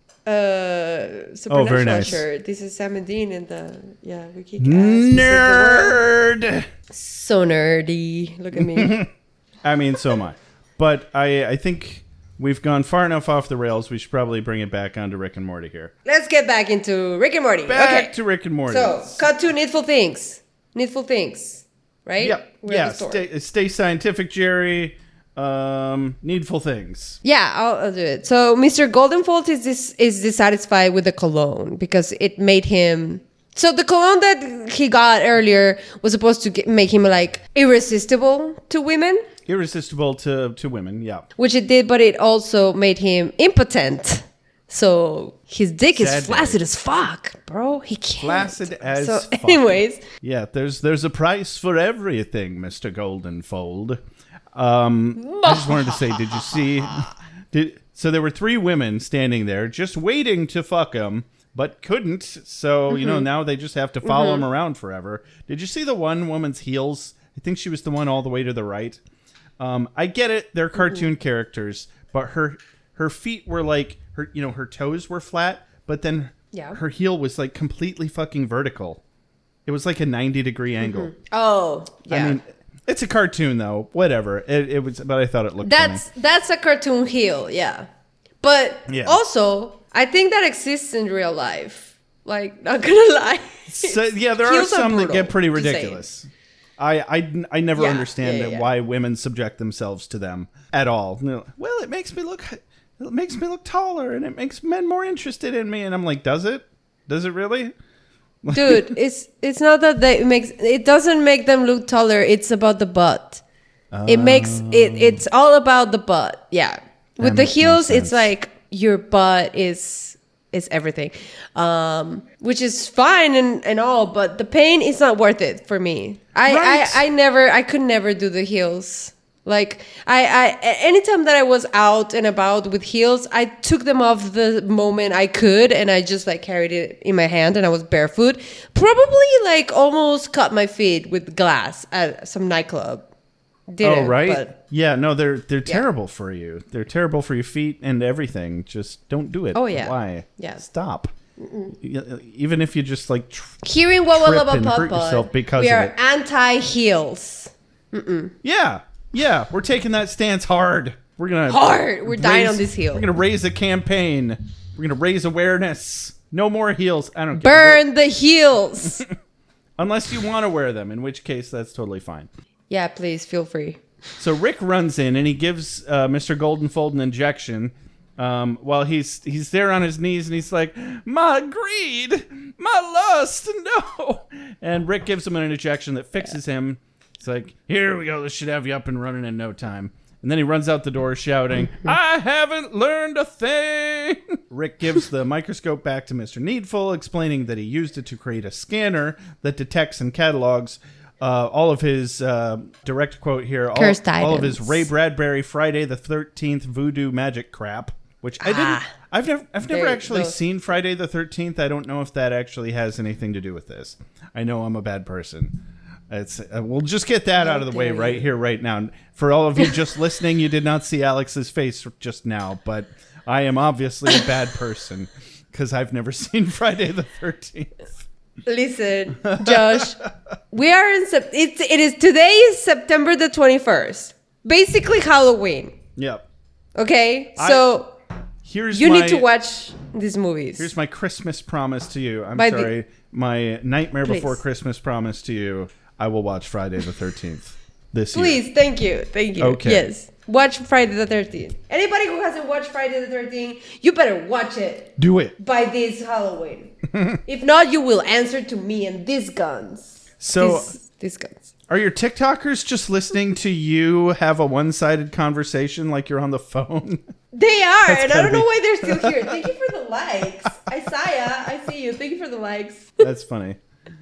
uh Supernatural Oh, very nice. shirt. This is Sam and Dean in the yeah Wiki Cast. We saved the world. Nerd. So nerdy. Look at me. I mean, so am I. But I, I think we've gone far enough off the rails. We should probably bring it back onto Rick and Morty here. Let's get back into Rick and Morty. Back okay. to Rick and Morty. So, cut to Needful Things. Needful Things, right? Yep. We're at Yeah. the store. Stay, stay scientific, Jerry. Um, needful things. Yeah, I'll, I'll do it. So, Mister Goldenfold is this is dissatisfied with the cologne because it made him. So the cologne that he got earlier was supposed to get, make him like irresistible to women, Irresistible to, to women. Yeah. which it did, but it also made him impotent. So his dick Sad is day. flaccid as fuck, bro. He can't. Flaccid as So, fuck. anyways, Yeah. There's there's a price for everything, Mister Goldenfold. Um, I just wanted to say, did you see? Did so there were three women standing there just waiting to fuck him, but couldn't. So you know Mm-hmm. now they just have to follow him around forever. Did you see the one woman's heels? I think she was the one all the way to the right. Um, I get it; they're cartoon mm-hmm. characters, but her her feet were like her, you know, her toes were flat, but then yeah. her heel was like completely fucking vertical. It was like a ninety degree angle. Mm-hmm. Oh, yeah. I mean, it's a cartoon though. Whatever. It, it was, but I thought it looked. That's funny. that's a cartoon heel, yeah. But yeah. also, I think that exists in real life. Like, not gonna lie. So, yeah, there are some are that get pretty ridiculous. I, I, I never yeah, understand yeah, yeah, yeah. why women subject themselves to them at all. Well, it makes me look, it makes me look taller, and it makes men more interested in me. And I'm like, does it? Does it really? Dude, it's it's not that they it makes it doesn't make them look taller. It's about the butt. Uh, it makes it. It's all about the butt. Yeah, with the heels, it's like your butt is is everything, um, which is fine and, and all. But the pain is not worth it for me. I, right. I I never I could never do the heels. Like I, I anytime that I was out and about with heels, I took them off the moment I could, and I just like carried it in my hand, and I was barefoot. Probably like almost cut my feet with glass at some nightclub. Didn't, oh right, but, yeah. No, they're they're yeah. terrible for you. They're terrible for your feet and everything. Just don't do it. Oh yeah. Why? Yeah. Stop. Mm-mm. Even if you just like tr- hearing what trip Walla and hurt Papa, yourself because we of are it. anti heels. Yeah. Yeah, we're taking that stance hard. We're gonna hard. We're raise, dying on this heel. We're gonna raise a campaign. We're gonna raise awareness. No more heels. I don't burn care. the heels. Unless you want to wear them, in which case that's totally fine. Yeah, please feel free. So Rick runs in and he gives uh, Mister Goldenfold an injection. Um, while he's he's there on his knees and he's like, "My greed, my lust, no!" And Rick gives him an injection that fixes yeah. him. It's like, here we go. This should have you up and running in no time. And then he runs out the door shouting, "I haven't learned a thing." Rick gives the microscope back to Mister Needful, explaining that he used it to create a scanner that detects and catalogs uh, all of his, uh, direct quote here, all, all of his Ray Bradbury Friday the thirteenth voodoo magic crap, which I didn't, ah, I've never, I've never actually those. seen Friday the thirteenth. I don't know if that actually has anything to do with this. I know I'm a bad person. It's, uh, we'll just get that out of the way right here, right now. For all of you just listening, you did not see Alex's face just now, but I am obviously a bad person because I've never seen Friday the thirteenth. Listen, Josh, we are in sep- it's it is today is September the twenty-first. Basically Halloween. Yep. Okay? So I, here's you my, need to watch these movies. Here's my Christmas promise to you. I'm By sorry. The, Please. my Nightmare Before Christmas promise to you. I will watch Friday the thirteenth this Please, year. Please, thank you. Thank you. Okay. Yes. Watch Friday the thirteenth. Anybody who hasn't watched Friday the thirteenth, you better watch it. Do it. By this Halloween. If not, you will answer to me and these guns. So, these, these guns. Are your TikTokers just listening to you have a one-sided conversation like you're on the phone? They are, That's and I don't be... know why they're still here. Thank you for the likes. Isaiah, I see you. Thank you for the likes. That's funny.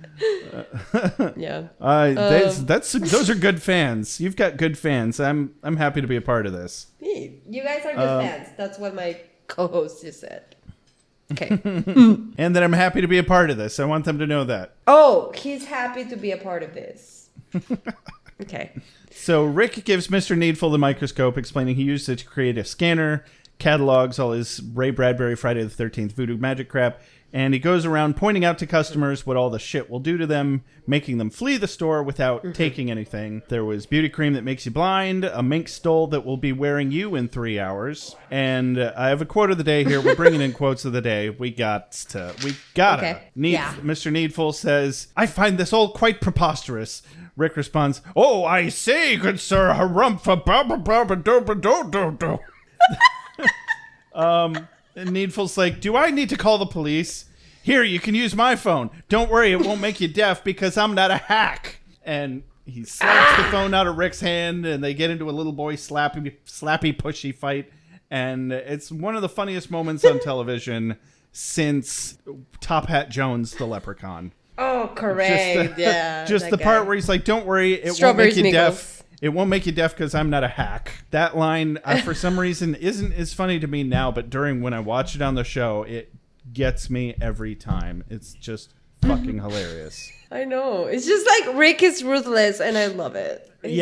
Yeah. Uh, that's, um, that's those are good fans. You've got good fans. I'm I'm happy to be a part of this. You guys are good uh, fans. That's what my co-host just said. Okay. And that I'm happy to be a part of this. I want them to know that. Oh, he's happy to be a part of this. Okay. So Rick gives Mister Needful the microscope, explaining he used it to create a scanner, catalogs all his Ray Bradbury Friday the thirteenth voodoo magic crap, and he goes around pointing out to customers what all the shit will do to them, making them flee the store without mm-hmm. taking anything. There was beauty cream that makes you blind, a mink stole that will be wearing you in three hours, and uh, I have a quote of the day here. We're bringing in quotes of the day. We got to. We gotta. Okay. Need, yeah. Mister Needful says, "I find this all quite preposterous." Rick responds, "Oh, I say, good sir, harumph a ba ba ba ba do ba do do do." Um, and Needful's like, "Do I need to call the police? Here, you can use my phone. Don't worry, it won't make you deaf because I'm not a hack." And he slaps the phone out of Rick's hand, and they get into a little boy slappy, slappy, pushy fight. And it's one of the funniest moments on television since Top Hat Jones, the Leprechaun. Oh, correct. Just the, yeah. just the guy. part where he's like, "Don't worry, it won't make you deaf. It won't make you deaf because I'm not a hack." That line, uh, for some reason, isn't as funny to me now, but during when I watch it on the show, it gets me every time. It's just fucking hilarious. I know. It's just like Rick is ruthless, and I love it. It's, yeah.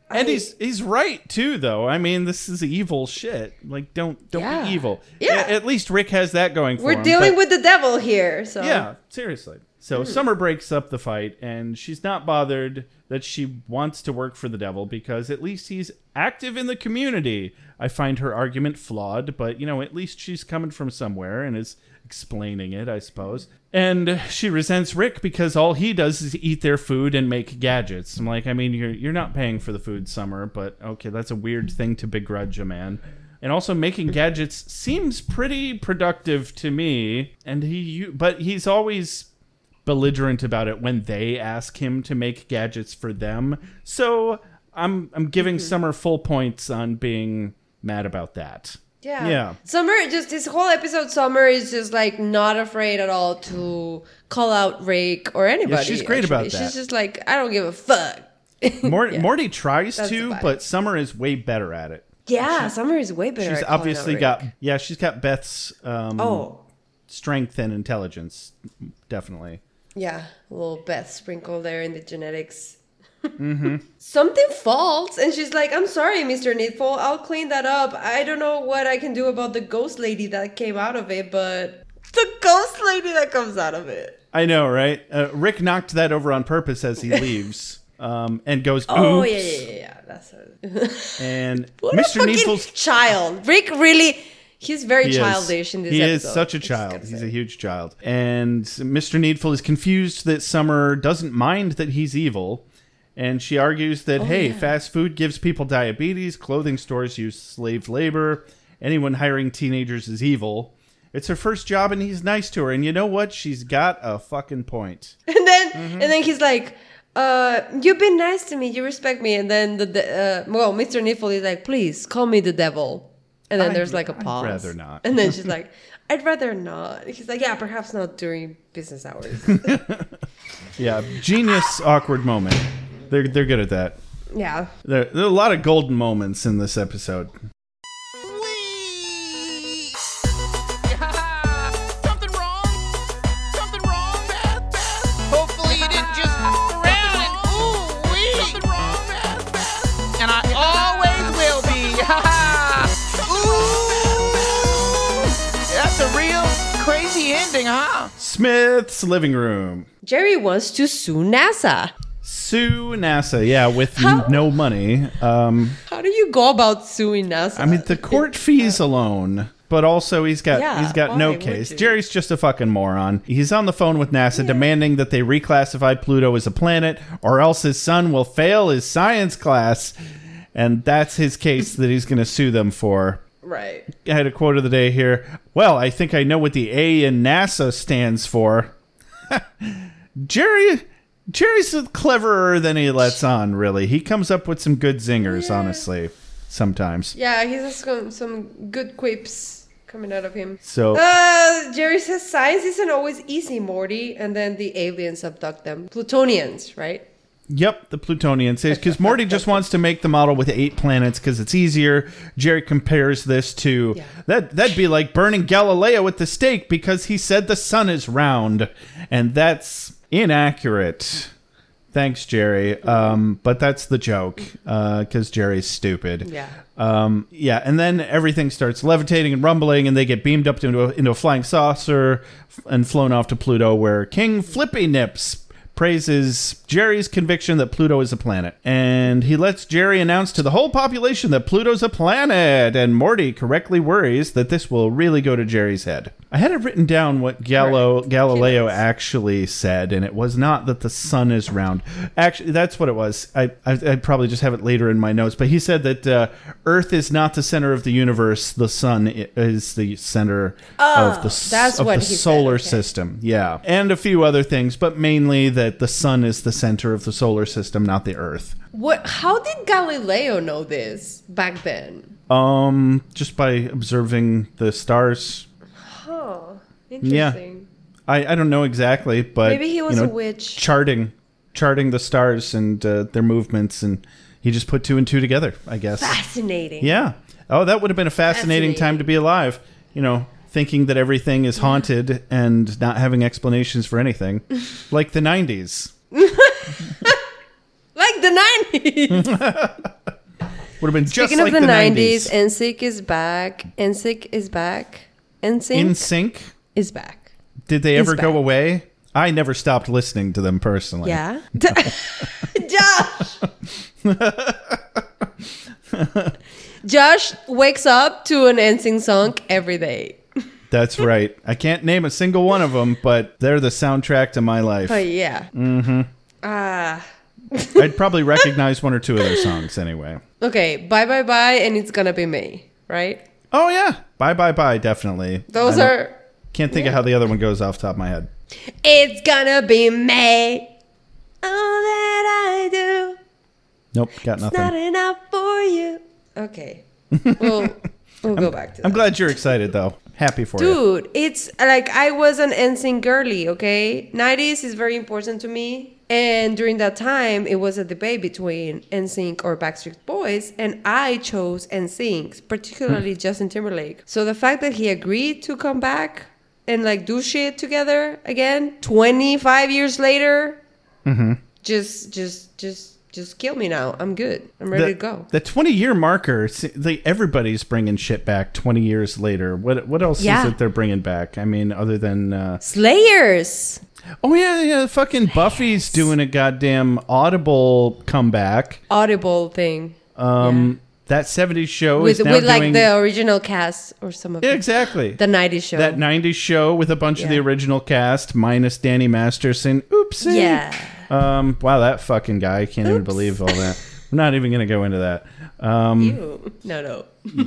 And I- he's he's right too, though. I mean, this is evil shit. Like, don't don't Yeah. be evil. Yeah. A- At least Rick has that going for We're him. dealing but- with the devil here, so Yeah, seriously. So Summer breaks up the fight, and she's not bothered that she wants to work for the devil because at least he's active in the community. I find her argument flawed, but, you know, at least she's coming from somewhere and is explaining it, I suppose. And she resents Rick because all he does is eat their food and make gadgets. I'm like, I mean, you're you're not paying for the food, Summer, but okay, that's a weird thing to begrudge a man. And also making gadgets seems pretty productive to me. And he, but he's always belligerent about it when they ask him to make gadgets for them. So I'm I'm giving Mm-hmm. Summer full points on being mad about that. Yeah. Yeah. Summer, just this whole episode, Summer is just like not afraid at all to call out Rick or anybody. she's great about actually. that. She's just like, I don't give a fuck. Mort- Yeah. Morty tries That's to, the vibe. but Summer is way better at it. Yeah, Summer is way better. She's at calling obviously out got Rick. yeah, she's got Beth's um, Oh, strength and intelligence, definitely. yeah, a little Beth sprinkle there in the genetics. Mm-hmm. Something falls, and she's like, I'm sorry, Mister Needful, I'll clean that up. I don't know what I can do about the ghost lady that came out of it, but the ghost lady that comes out of it. I know, right? Uh, Rick knocked that over on purpose as he leaves, um, and goes, "Oops!" Oh, yeah, yeah, yeah, yeah. That's a... And What Mister a fucking Needful's child. Rick really, he's very He is. childish in this he episode. is such a I just child. gotta He's say. a huge child. And Mister Needful is confused that Summer doesn't mind that he's evil. And she argues that, hey, Oh, yeah. fast food gives people diabetes, clothing stores use slave labor, anyone hiring teenagers is evil. It's her first job and he's nice to her. And you know what? She's got a fucking point. And then, Mm-hmm. and then he's like, uh, you've been nice to me. You respect me. And then the, the uh, well, Mister Needful is like, please call me the devil. And then I'd- there's like a I'd pause. rather not. And then she's like, I'd rather not. He's like, yeah, perhaps not during business hours. Yeah, genius awkward moment. They're, they're good at that. yeah. There, there are a lot of golden moments in this episode. Something wrong? Something wrong, Beth? Beth? Hopefully you didn't just f- around and ooh wee. Something wrong, Beth? Beth? And I always will be. Ooh, that's a real crazy ending, huh? Smith's living room. Jerry wants to sue NASA. Sue NASA, yeah, with How- no money. Um, How do you go about suing NASA? I mean, the court fees alone, but also he's got Yeah, he's got why no would case. you? Jerry's just a fucking moron. He's on the phone with NASA demanding that they reclassify Pluto as a planet, or else his son will fail his science class, and that's his case that he's going to sue them for. Right. I had a quote of the day here. Well, I think I know what the A in NASA stands for. Jerry, Jerry's cleverer than he lets on, really. He comes up with some good zingers, Yeah. honestly, sometimes. Yeah, he has some, some good quips coming out of him. So, Uh, Jerry says science isn't always easy, Morty, and then the aliens abduct them. Plutonians, right? yep, the Plutonians. Because Morty just wants to make the model with eight planets because it's easier. Jerry compares this to, Yeah. that, that'd be like burning Galileo at the stake because he said the sun is round. And that's inaccurate. Thanks, Jerry. Um, but that's the joke, because Jerry's stupid. Yeah. Um, yeah, and then everything starts levitating and rumbling, and they get beamed up into a, into a flying saucer f- and flown off to Pluto, where King Flippy Nips praises Jerry's conviction that Pluto is a planet. And he lets Jerry announce to the whole population that Pluto's a planet, and Morty correctly worries that this will really go to Jerry's head. I had it written down what Gallo, Correct. Galileo Yes. actually said, and it was not that the sun is round. Actually, that's what it was. I, I, I'd probably just have it later in my notes, but he said that uh, Earth is not the center of the universe. The sun i- is the center of the, s- that's of what the he said, solar okay. system. Yeah. And a few other things, but mainly that the sun is the center of the solar system, not the Earth. What? How did Galileo know this back then? Um, just by observing the stars. Oh, interesting. I, I don't know exactly, but Maybe he was you know, a witch. charting charting the stars and uh, their movements, and he just put two and two together, I guess. Fascinating. Yeah. Oh, that would have been a fascinating, time to be alive. You know, thinking that everything is haunted and not having explanations for anything, like the nineties. Like the nineties. Would have been just Speaking like of the, the nineties, nineties. N Sync is back. N Sync is back. N Sync In Sync? is back. Did they ever Is go back. away? I never stopped listening to them personally. Yeah. Josh. Josh wakes up to an N Sync song every day. That's right. I can't name a single one of them, but they're the soundtrack to my life. But yeah. Mm-hmm. Ah. I'd probably recognize one or two of their songs anyway. Okay. Bye bye bye, and it's gonna be me, right? Oh, yeah. Bye, bye, bye, definitely. Those I don't- are. Can't think of how the other one goes off the top of my head. It's gonna be me. All that I do. Nope, got Not nothing. enough for you. Okay. We'll, we'll go back to that. I'm glad you're excited, though. Happy for you. Dude, it's like I was an N Sync girly, okay? nineties is very important to me. And during that time, it was a debate between N Sync or Backstreet Boys. And I chose N Sync, particularly Justin Timberlake. So the fact that he agreed to come back and like do shit together again, twenty-five years later, Mm-hmm. just, just, just. Just kill me now. I'm good. I'm ready The, to go. the twenty-year marker, see, like, everybody's bringing shit back twenty years later. What what else Yeah. is it they're bringing back? I mean, other than... Uh, Slayers. oh, yeah, yeah, fucking Buffy's doing a goddamn Audible comeback. Audible thing. Um, That seventies show With, is now with like doing... the original cast or some of Yeah, it. exactly. The nineties show. That nineties show with a bunch of the Yeah. original cast, minus Danny Masterson. Oopsie. Yeah. Um, wow, that fucking guy. I can't even Oops. believe all that. We're not even going to go into that. Um, Ew. No, no.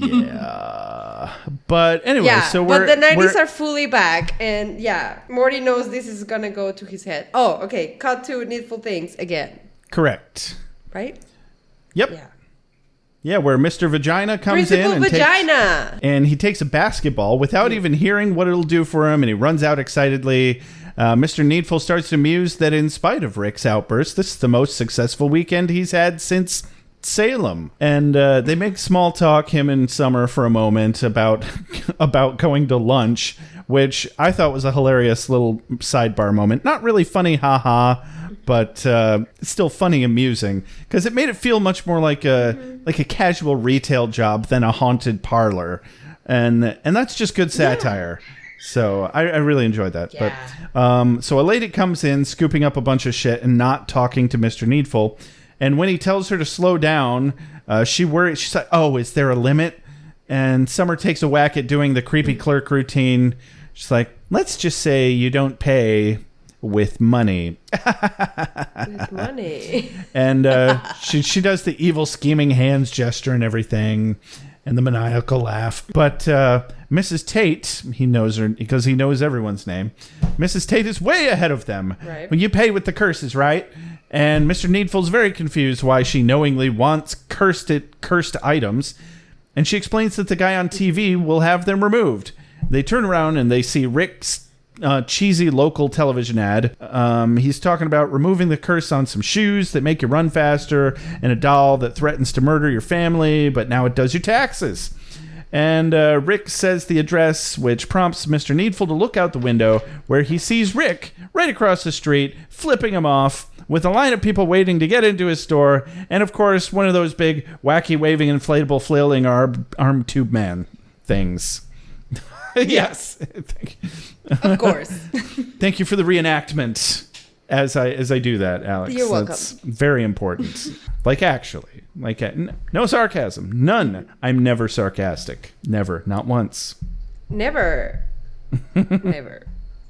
yeah. But anyway, Yeah, so we're... but the nineties we're- are fully back. And yeah, Morty knows this is going to go to his head. Oh, okay. Cut to Needful Things again. Correct. Right? Yep. Yeah. Yeah, where Mister Vagina comes Principal in and Vagina. takes... And he takes a basketball without even hearing what it'll do for him, and he runs out excitedly. Uh, Mister Needful starts to muse that in spite of Rick's outburst, this is the most successful weekend he's had since Salem. And uh, they make small talk, him and Summer, for a moment about about going to lunch, which I thought was a hilarious little sidebar moment. Not really funny, haha, but uh, still funny, amusing, because it made it feel much more like a like a casual retail job than a haunted parlor, and and that's just good satire. Yeah. So I, I really enjoyed that. Yeah. But um, so a lady comes in, scooping up a bunch of shit and not talking to Mister Needful. And when he tells her to slow down, uh, she worries. She's like, "Oh, is there a limit?" And Summer takes a whack at doing the creepy clerk routine. She's like, "Let's just say you don't pay with money." With money. And uh, she she does the evil scheming hands gesture and everything, and the maniacal laugh. But uh, Missus Tate, he knows her because he knows everyone's name. Missus Tate is way ahead of them. Right. When you pay with the curses, right? And Mister Needful's very confused why she knowingly wants cursed it, cursed items. And she explains that the guy on T V will have them removed. They turn around and they see Rick's uh, cheesy local television ad. Um, he's talking about removing the curse on some shoes that make you run faster and a doll that threatens to murder your family, but now it does your taxes. And uh, Rick says the address, which prompts Mister Needful to look out the window, where he sees Rick right across the street, flipping him off, with a line of people waiting to get into his store, and of course, one of those big, wacky, waving, inflatable, flailing arm, arm tube man things. Yes. Of course. Thank you for the reenactment as I as I do that, Alex. You're welcome. That's very important. Like, actually. Like, n- no sarcasm. None. I'm never sarcastic. Never. Not once. Never. Never.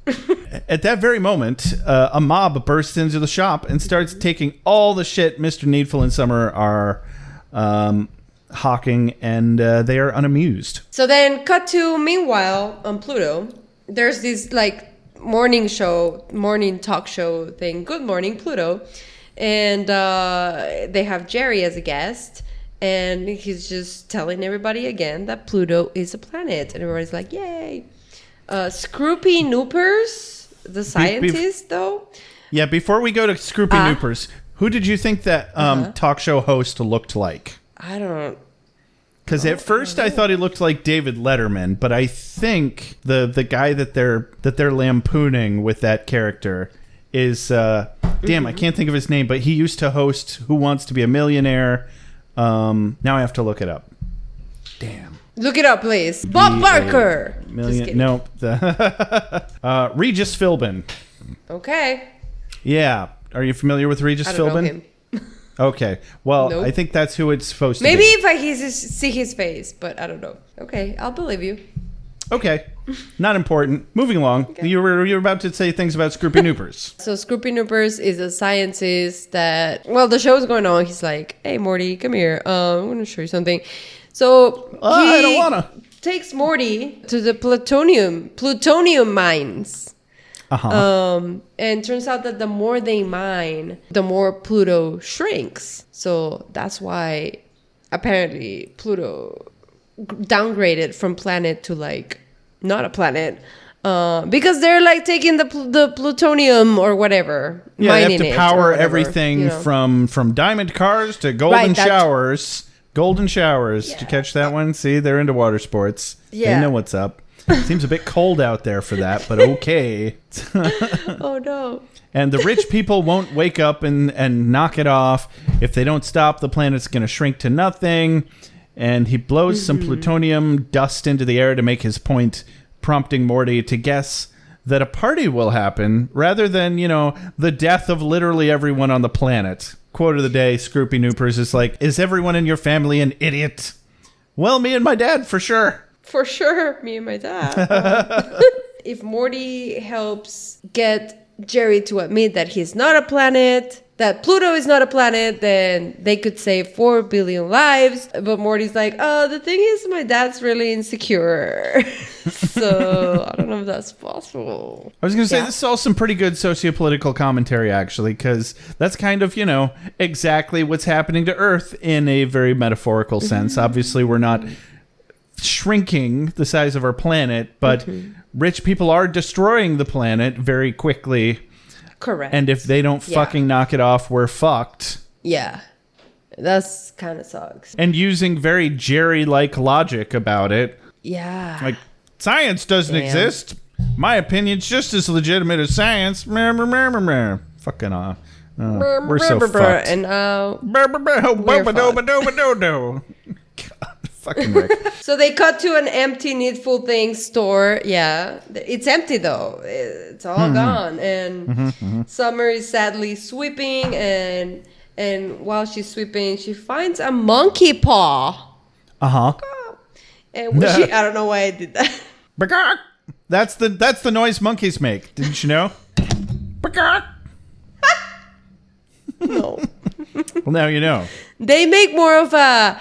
At that very moment, uh, a mob bursts into the shop and starts taking all the shit Mister Needful and Summer are um, hawking, and uh, they are unamused. So then, cut to meanwhile on Pluto. There's this like morning show, morning talk show thing. Good morning, Pluto, and uh, they have Jerry as a guest, and he's just telling everybody again that Pluto is a planet, and everybody's like, "Yay!" Uh, Scroopy Noopers, the scientist, though. Yeah, before we go to Scroopy Uh, Noopers, who did you think that um, Uh-huh. talk show host looked like? I don't. Because at first I thought he looked like David Letterman, but I think the the guy that they're that they're lampooning with that character is uh, damn, I can't think of his name, but he used to host Who Wants to Be a Millionaire. Um, now I have to look it up. Damn. Look it up, please. Bob The Barker. Just Million. kidding. Nope. uh, Regis Philbin. Okay. Yeah. Are you familiar with Regis I don't know Philbin? him. Okay. Well, Nope. I think that's who it's supposed to Maybe be. if I his, see his face, but I don't know. Okay, I'll believe you. Okay. Not important. Moving along. You were you were about to say things about Scroopy Noopers. So Scroopy Noopers is a scientist that, well, the show's going on. He's like, hey, Morty, come here. Uh, I'm going to show you something. So Oh, he I don't wanna. takes Morty to the plutonium plutonium mines. Uh-huh. Um, and turns out that the more they mine, the more Pluto shrinks. So that's why apparently Pluto g- downgraded from planet to like not a planet. Uh, because they're like taking the pl- the plutonium or whatever. Yeah, they have mining to it or power whatever, everything you know. from from diamond cars to golden Right, that- showers. Golden showers. Did you catch that one? See, they're into water sports. Yeah. They know what's up. Seems a bit cold out there for that, but okay. Oh no. And the rich people won't wake up and, and knock it off. If they don't stop, the planet's going to shrink to nothing. And he blows Mm-hmm. some plutonium dust into the air to make his point, prompting Morty to guess that a party will happen rather than, you know, the death of literally everyone on the planet. Quote of the day, Scroopy Noopers is like, is everyone in your family an idiot? Well, me and my dad, for sure. For sure, me and my dad. Um, if Morty helps get Jerry to admit that he's not a planet, that Pluto is not a planet, then they could save four billion lives. But Morty's like, oh, the thing is, my dad's really insecure. So I don't know if that's possible. I was going to say, Yeah. this is all some pretty good sociopolitical commentary, actually, because that's kind of, you know, exactly what's happening to Earth in a very metaphorical sense. Obviously, we're not shrinking the size of our planet, but rich people are destroying the planet very quickly. Correct. And if they don't Yeah. fucking knock it off, we're fucked. Yeah. That's kind of sucks. And using very Jerry-like logic about it. Yeah. Like, science doesn't Damn. exist. My opinion's just as legitimate as science. Meh, meh, meh, meh, meh. Fucking uh, uh, we're so fucked. And uh, Brr, brr, brr, ho, We're bo, ba, do, fucked. ba, do, ba, do, do. God, fucking Rick. so they cut to an empty Needful Things store. Yeah, it's empty though. It's all Hmm. gone. And Summer is sadly sweeping, and and while she's sweeping, she finds a monkey paw. Uh huh. And she, I don't know why I did that. That's the that's the noise monkeys make. Didn't you know? No, Well, now you know. they make more of a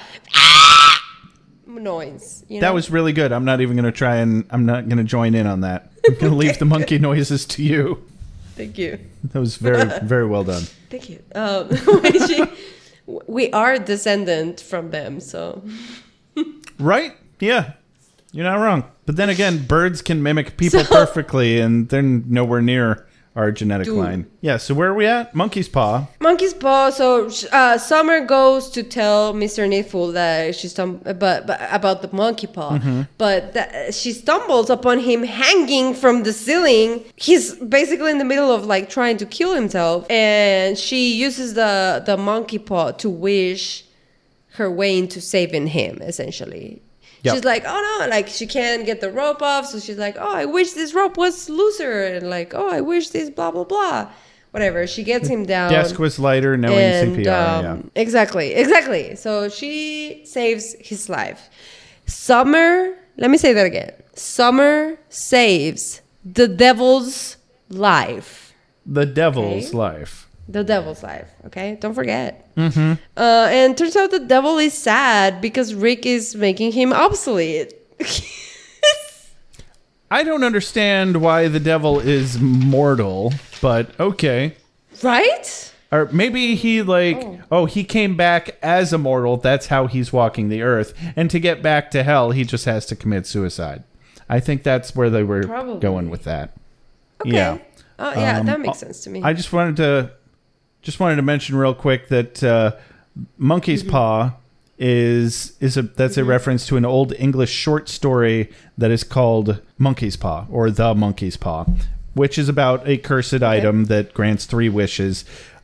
noise. You know? That was really good. I'm not even gonna try and I'm not gonna join in on that. I'm gonna leave the monkey noises to you. Thank you. That was very very well done. Thank you. Um, when she, we are descendant from them, so. Right? Yeah. You're not wrong. But then again, birds can mimic people So- perfectly, and they're nowhere near our genetic Dude. line. Yeah, so where are we at? Monkey's paw. Monkey's paw. So uh, Summer goes to tell Mister Needful that she's stum- but, but about the monkey paw, Mm-hmm. but that she stumbles upon him hanging from the ceiling. He's basically in the middle of like trying to kill himself, and she uses the the monkey paw to wish her way into saving him. Essentially, Yep. she's like, oh no, like she can't get the rope off, so she's like, oh, I wish this rope was looser, and like, oh, I wish this blah blah blah, whatever. She gets him down. Desk was lighter, knowing And, C P R. um, yeah. Exactly, exactly. So she saves his life. Summer, let me say that again. Summer saves the devil's life. The devil's Okay. life. The devil's life, okay? Don't forget. Mm-hmm. Uh, and turns out the devil is sad because Rick is making him obsolete. I don't understand why the devil is mortal, but okay. Right? Or maybe he like oh. oh he came back as a mortal, that's how he's walking the earth. And to get back to hell, he just has to commit suicide. I think that's where they were Probably. going with that. Okay. Yeah. Oh, yeah, Um, that makes sense to me. I just wanted to just wanted to mention real quick that uh, Monkey's Mm-hmm. Paw is is a that's a reference to an old English short story that is called Monkey's Paw or The Monkey's Paw, which is about a cursed item that grants three wishes.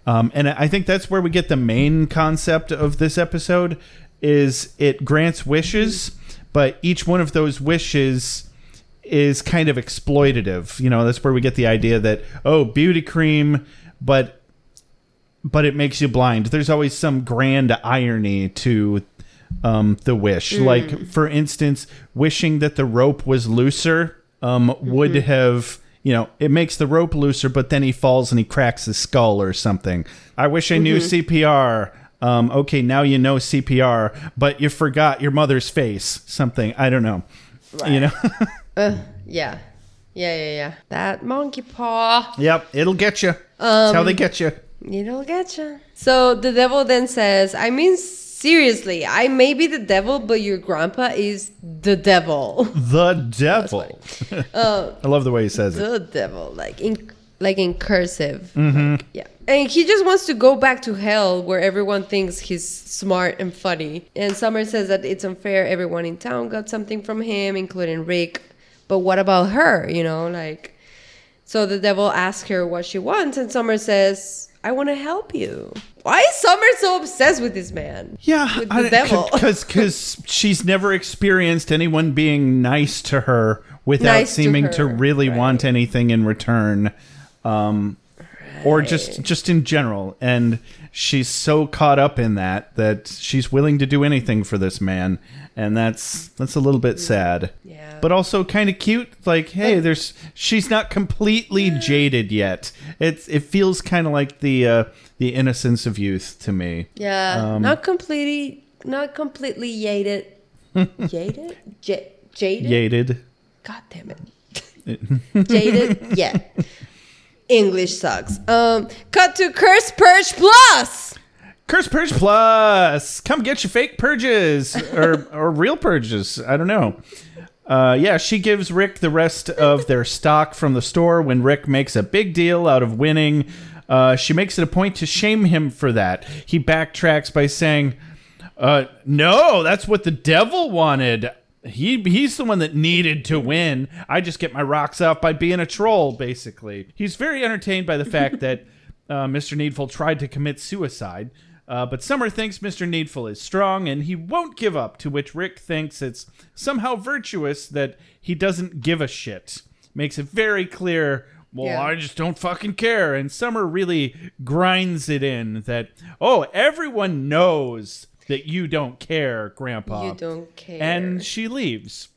Um, and I think that's where we get the main concept of this episode is it grants wishes, but each one of those wishes is kind of exploitative. You know, that's where we get the idea that, oh, beauty cream, but but it makes you blind. There's always some grand irony to um, the wish. Mm. Like, for instance, wishing that the rope was looser um, mm-hmm. would have... You know, it makes the rope looser, but then he falls and he cracks his skull or something. I wish I knew mm-hmm. C P R. Um, okay, now you know C P R, but you forgot your mother's face. Something. I don't know. Right. You know? uh, yeah. Yeah, yeah, yeah. That monkey paw. Yep, it'll get you. Um, That's how they get you. It'll get you. So the devil then says, I mean, seriously, I may be the devil, but your grandpa is the devil. The devil. uh, I love the way he says the it. The devil, like in like in cursive. Mm-hmm. Like, yeah. And he just wants to go back to hell where everyone thinks he's smart and funny. And Summer says that it's unfair. Everyone in town got something from him, including Rick. But what about her? You know, like, so the devil asks her what she wants. And Summer says, I want to help you. Why is Summer so obsessed with this man? Yeah, with the devil. Because because she's never experienced anyone being nice to her without nice seeming to, to really right. want anything in return, um, right. or just just in general. And she's so caught up in that that she's willing to do anything for this man, and that's that's a little bit sad. Yeah. But also kind of cute. Like, hey, there's she's not completely jaded yet. It's it feels kind of like the. Uh, The innocence of youth to me. Yeah, um, not completely, not completely jaded. Jaded? J- jaded? Jaded. God damn it. Jaded? Yeah. English sucks. Um, cut to Curse Purge Plus! Curse Purge Plus! Come get your fake purges. or, or real purges. I don't know. Uh, yeah, she gives Rick the rest of their stock from the store when Rick makes a big deal out of winning. Uh, she makes it a point to shame him for that. He backtracks by saying, uh, no, that's what the devil wanted. He He's the one that needed to win. I just get my rocks off by being a troll, basically. He's very entertained by the fact that uh, Mister Needful tried to commit suicide. Uh, but Summer thinks Mister Needful is strong and he won't give up, to which Rick thinks it's somehow virtuous that he doesn't give a shit. Makes it very clear, well, yeah. I just don't fucking care. And Summer really grinds it in that, oh, everyone knows that you don't care, Grandpa. You don't care. And she leaves.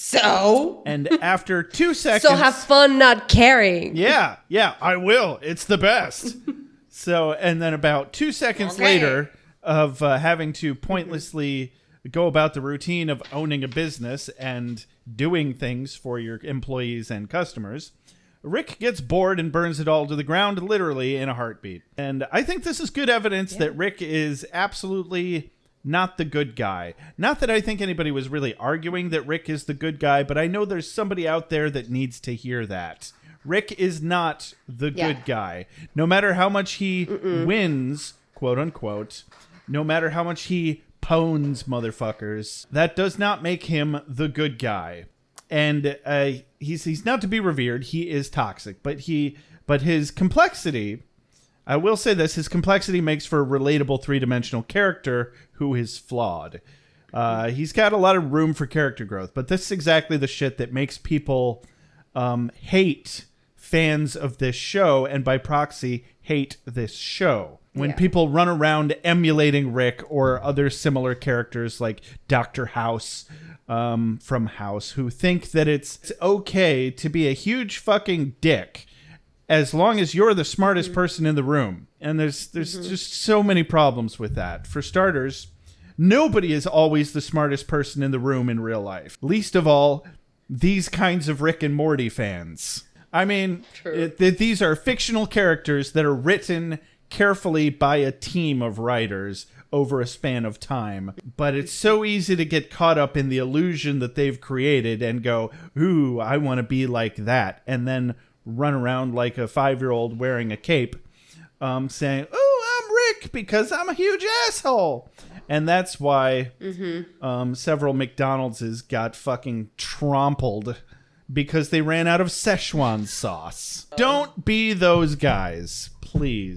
So? And after two seconds... So have fun not caring. Yeah, yeah, I will. It's the best. So, and then about two seconds okay. later of uh, having to pointlessly go about the routine of owning a business and doing things for your employees and customers, Rick gets bored and burns it all to the ground, literally in a heartbeat. And I think this is good evidence yeah. that Rick is absolutely not the good guy. Not that I think anybody was really arguing that Rick is the good guy, but I know there's somebody out there that needs to hear that. Rick is not the yeah. good guy. No matter how much he Mm-mm. wins, quote unquote, no matter how much he pwns motherfuckers, that does not make him the good guy. And uh, he's he's not to be revered. He is toxic, but he but his complexity, I will say this, his complexity makes for a relatable three-dimensional character who is flawed. Uh, he's got a lot of room for character growth, but this is exactly the shit that makes people um, hate fans of this show, and by proxy, hate this show. When yeah. people run around emulating Rick or other similar characters like Doctor House um, from House, who think that it's okay to be a huge fucking dick as long as you're the smartest mm-hmm. person in the room. And there's there's mm-hmm. just so many problems with that. For starters, nobody is always the smartest person in the room in real life. Least of all, these kinds of Rick and Morty fans. I mean, it, th- these are fictional characters that are written carefully by a team of writers over a span of time. But it's so easy to get caught up in the illusion that they've created and go, ooh, I want to be like that. And then run around like a five-year-old wearing a cape um, saying, oh, I'm Rick because I'm a huge asshole. And that's why mm-hmm. um, several McDonald's got fucking trampled because they ran out of Szechuan sauce. Don't be those guys, please.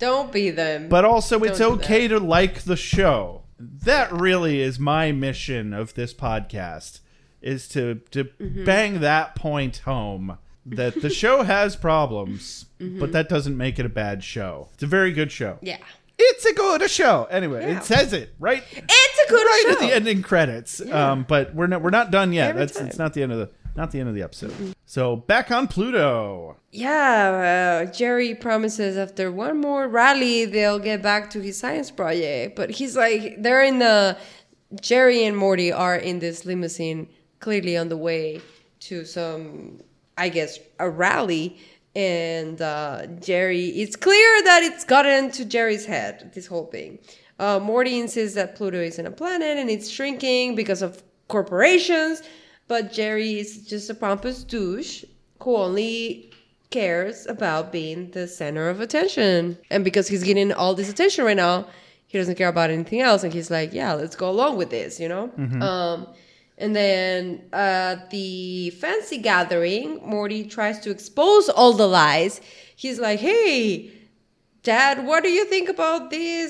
Don't be them. But also, it's Don't do okay to like the show. That really is my mission of this podcast, is to, to mm-hmm. bang that point home. That the show has problems, mm-hmm. but that doesn't make it a bad show. It's a very good show. Yeah. It's a good show. Anyway, Yeah. it says it, right? It's a good right show. at the ending credits. Yeah. Um, but we're not we're not done yet. Every That's time. it's not the end of the not the end of the episode. So back on Pluto. Yeah, uh, Jerry promises after one more rally they'll get back to his science project. But he's like, they're in the Jerry and Morty are in this limousine, clearly on the way to some, I guess, a rally. And uh, Jerry, it's clear that it's gotten to Jerry's head, this whole thing. Uh, Morty insists that Pluto isn't a planet and it's shrinking because of corporations. But Jerry is just a pompous douche who only cares about being the center of attention. And because he's getting all this attention right now, he doesn't care about anything else. And he's like, yeah, let's go along with this, you know? Mm-hmm. Um, and then at the fancy gathering, Morty tries to expose all the lies. He's like, hey, Dad, what do you think about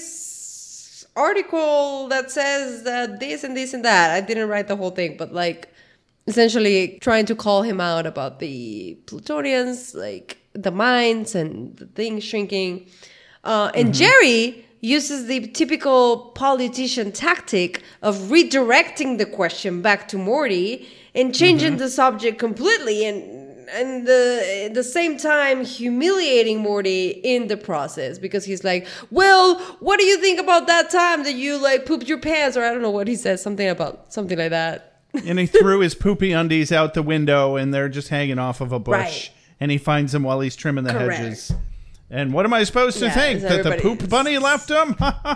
this article that says that this and this and that? I didn't write the whole thing, but like, essentially trying to call him out about the Plutonians, like the mines and the things shrinking. Uh, and mm-hmm. Jerry uses the typical politician tactic of redirecting the question back to Morty and changing mm-hmm. the subject completely, and and the at the same time humiliating Morty in the process, because he's like, well, what do you think about that time that you like pooped your pants? Or I don't know what he says, something about something like that. And he threw his poopy undies out the window, and they're just hanging off of a bush. Right. And he finds them while he's trimming the Correct. hedges. And what am I supposed to Yeah, think? so That the everybody- poop bunny left him?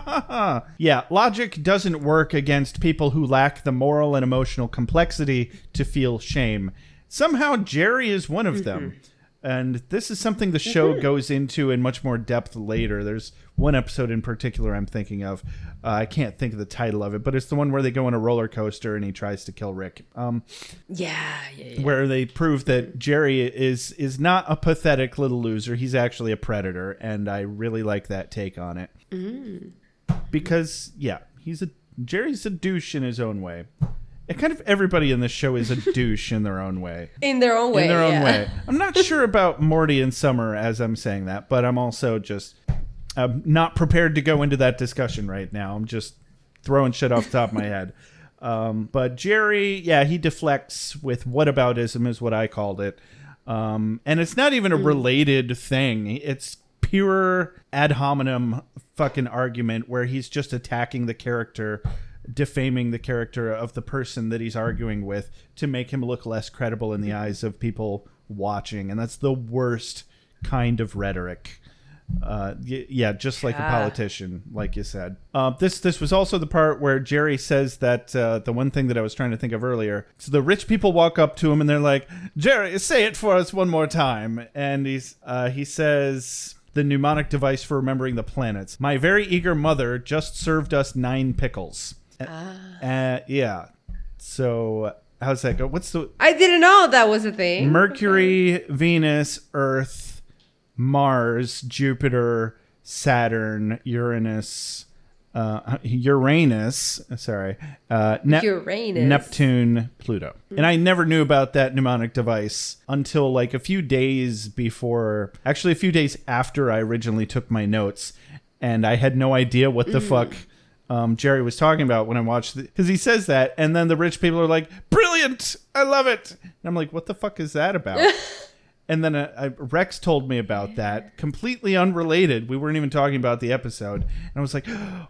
Yeah, logic doesn't work against people who lack the moral and emotional complexity to feel shame. Somehow Jerry is one of them. Mm-hmm. And this is something the show mm-hmm. goes into in much more depth later. There's one episode in particular I'm thinking of. Uh, I can't think of the title of it, but it's the one where they go on a roller coaster and he tries to kill Rick. Um, Yeah, yeah, yeah. where they prove that Jerry is is not a pathetic little loser. He's actually a predator, and I really like that take on it. Mm. Because, yeah, he's a Jerry's a douche in his own way. And kind of everybody in this show is a douche in their own way. In their own way. In their own yeah. way. I'm not sure about Morty and Summer as I'm saying that, but I'm also just I'm not prepared to go into that discussion right now. I'm just throwing shit off the top of my head. Um, but Jerry, yeah, he deflects with whataboutism is what I called it. Um, and it's not even a related thing. It's pure ad hominem fucking argument where he's just attacking the character, defaming the character of the person that he's arguing with to make him look less credible in the eyes of people watching. And that's the worst kind of rhetoric. Uh, y- yeah, just like yeah. a politician, like you said. Uh, this this was also the part where Jerry says that uh, the one thing that I was trying to think of earlier. So the rich people walk up to him and they're like, "Jerry, say it for us one more time." And he's uh, he says, "The mnemonic device for remembering the planets. My very eager mother just served us nine pickles." Ah. Uh, yeah. So how's that go? What's the I didn't know that was a thing. Mercury, Venus, Earth, Mars, Jupiter, Saturn, Uranus, uh, Uranus, sorry, uh, Ne- Uranus. Neptune, Pluto. And I never knew about that mnemonic device until like a few days before, actually a few days after I originally took my notes. And I had no idea what the mm. fuck um, Jerry was talking about when I watched it. Because he says that, and then the rich people are like, "Brilliant! I love it!" And I'm like, what the fuck is that about? And then uh, I, Rex told me about that, completely unrelated. We weren't even talking about the episode. And I was like,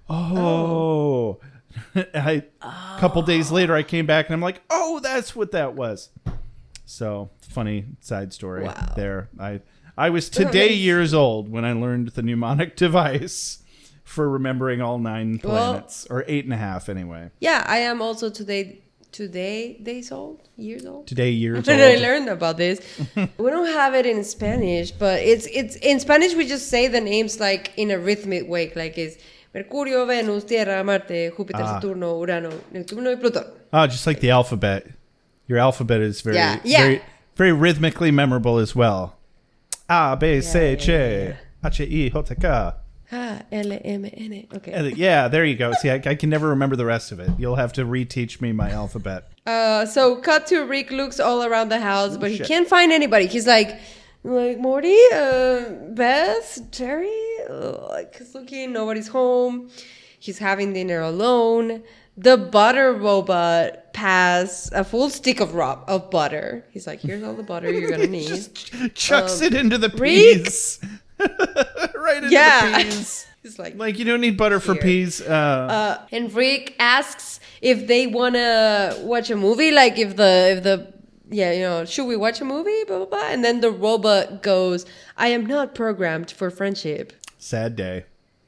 oh. I, a couple days later, I came back and I'm like, oh, that's what that was. So, funny side story Wow. there. I I was today years old when I learned the mnemonic device for remembering all nine planets. Well, or eight and a half, anyway. Yeah, I am also today... Today, days old, years old. Today, years when old. I learned about this, we don't have it in Spanish, but it's it's in Spanish. We just say the names like in a rhythmic way, like it's Mercurio, Venus, Tierra, Marte, Júpiter, Ah. Saturno, Urano, Neptuno, y Plutón. Oh, just like the alphabet. Your alphabet is very, Yeah, yeah. very, very rhythmically memorable as well. A, B, C, Yeah, Ch, yeah, H, I, J, K. Ah, L M N. Okay. Uh, Yeah, there you go. See, I, I can never remember the rest of it. You'll have to reteach me my alphabet. Uh, so cut to Rick looks all around the house, but he shit. can't find anybody. He's like, like Morty, uh, Beth, Jerry. Uh, like he's looking, nobody's home. He's having dinner alone. The butter robot pass a full stick of ro- of butter. He's like, here's all the butter you're gonna need. Just chucks Um, it into the Rick- peas. Right into Yeah. the peas. He's like, Like, you don't need butter for Here. peas. Uh, uh, and Rick asks if they wanna watch a movie, like if the if the yeah, you know, should we watch a movie? Blah blah blah. And then the robot goes, "I am not programmed for friendship." sad day.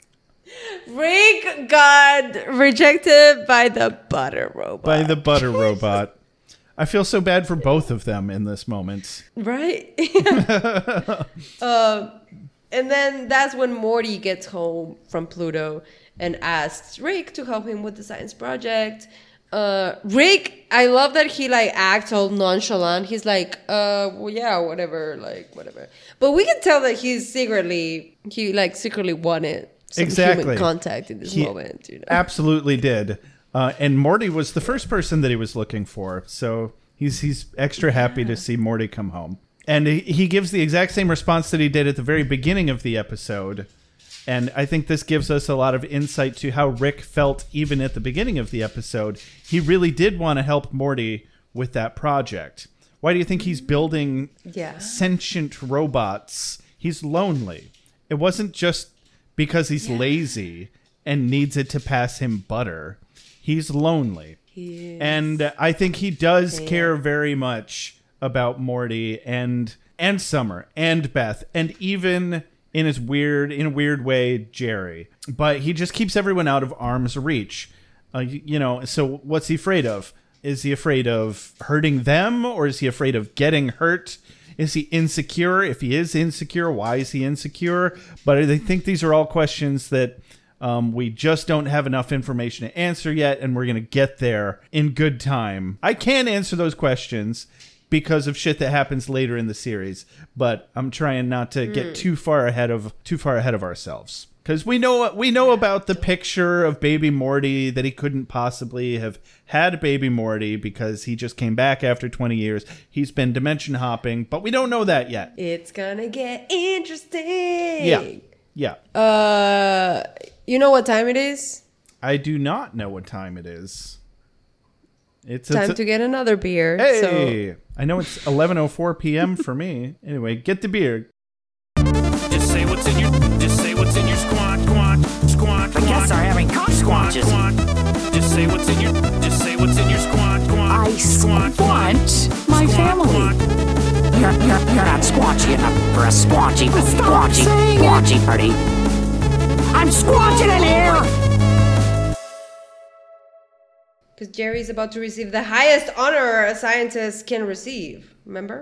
Rick got rejected by the butter robot. By the butter robot. I feel so bad for both of them in this moment. Right? uh, and then that's when Morty gets home from Pluto and asks Rick to help him with the science project. Uh, Rick, I love that he like acts all nonchalant. He's like, uh, well, yeah, whatever, like whatever. But we can tell that he's secretly, he like secretly wanted some Exactly. human contact in this He moment. You know? Absolutely did. Uh, and Morty was the first person that he was looking for. So he's he's extra happy to see Morty come home. And he, he gives the exact same response that he did at the very beginning of the episode. And I think this gives us a lot of insight to how Rick felt even at the beginning of the episode. He really did want to help Morty with that project. Why do you think he's building Yeah. sentient robots? He's lonely. It wasn't just because he's lazy and needs it to pass him butter. He's lonely. He And I think he does care very much about Morty and and Summer and Beth and even in his weird in a weird way Jerry. But he just keeps everyone out of arm's reach. Uh, you, you know, so what's he afraid of? Is he afraid of hurting them, or is he afraid of getting hurt? Is he insecure? If he is insecure, why is he insecure? But I think these are all questions that um, we just don't have enough information to answer yet, and we're going to get there in good time. I can answer those questions because of shit that happens later in the series, but I'm trying not to get too far ahead of too far ahead of ourselves. Because we know we know about the picture of baby Morty, that he couldn't possibly have had baby Morty because he just came back after twenty years. He's been dimension hopping, but we don't know that yet. It's gonna get interesting. Yeah, yeah. Uh, you know what time it is? I do not know what time it is. It's Time it's a- to get another beer. Hey, I know it's eleven oh four p.m. for me. Anyway, get the beer. Just say what's in your, just say what's in your squat, squat, squat, I guess they're having cock squat, squatches. squat. Just say what's in your, just say what's in your squat, squat, I squat, squat my family. You're, you're, you're not squatchy enough for a squatchy, squatchy, squatchy party. I'm squatching in here! Because Jerry's about to receive the highest honor a scientist can receive. Remember?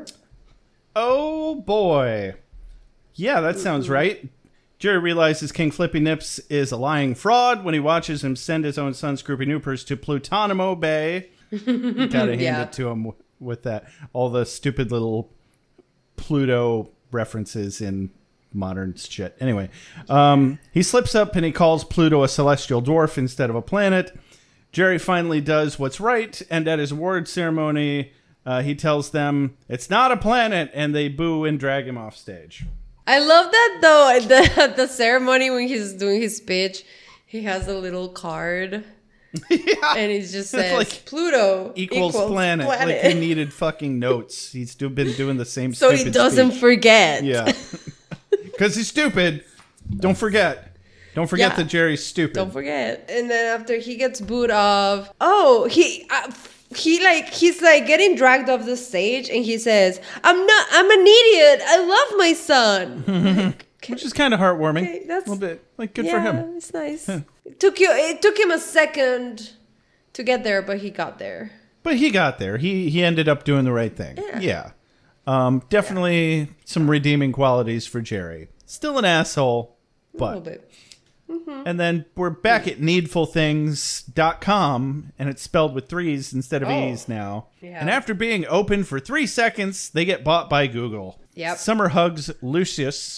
Oh boy. Yeah, that sounds right. Jerry realizes King Flippy Nips is a lying fraud when he watches him send his own son Scroopy Noopers to Plutonimo Bay. Gotta hand Yeah. it to him w- with that. All the stupid little Pluto references in modern shit. Anyway, um, he slips up and he calls Pluto a celestial dwarf instead of a planet. Jerry finally does what's right, and at his award ceremony, uh, he tells them it's not a planet, and they boo and drag him off stage. I love that though. At the, at the ceremony when he's doing his speech, he has a little card. Yeah. And he just says Like, Pluto Equals, planet. Like he needed fucking notes. He's do, been doing the same so stupid he doesn't speech. forget. Yeah. Because he's stupid. Don't forget. Don't forget Yeah. that Jerry's stupid. Don't forget. And then after he gets booed off, oh, he uh, he like he's like getting dragged off the stage, and he says, "I'm not. I'm an idiot. I love my son." Which is kind of heartwarming. Okay, that's- a little bit. Like, good yeah, for him. it's nice. It took you. It took him a second to get there, but he got there. But he got there. He he ended up doing the right thing. Yeah. Yeah. Um, definitely some redeeming qualities for Jerry. Still an asshole, A little but. bit. And then we're back at needful things dot com, and it's spelled with threes instead of Oh. E's now. Yeah. And after being open for three seconds, they get bought by Google. Yep. Summer hugs Lucius,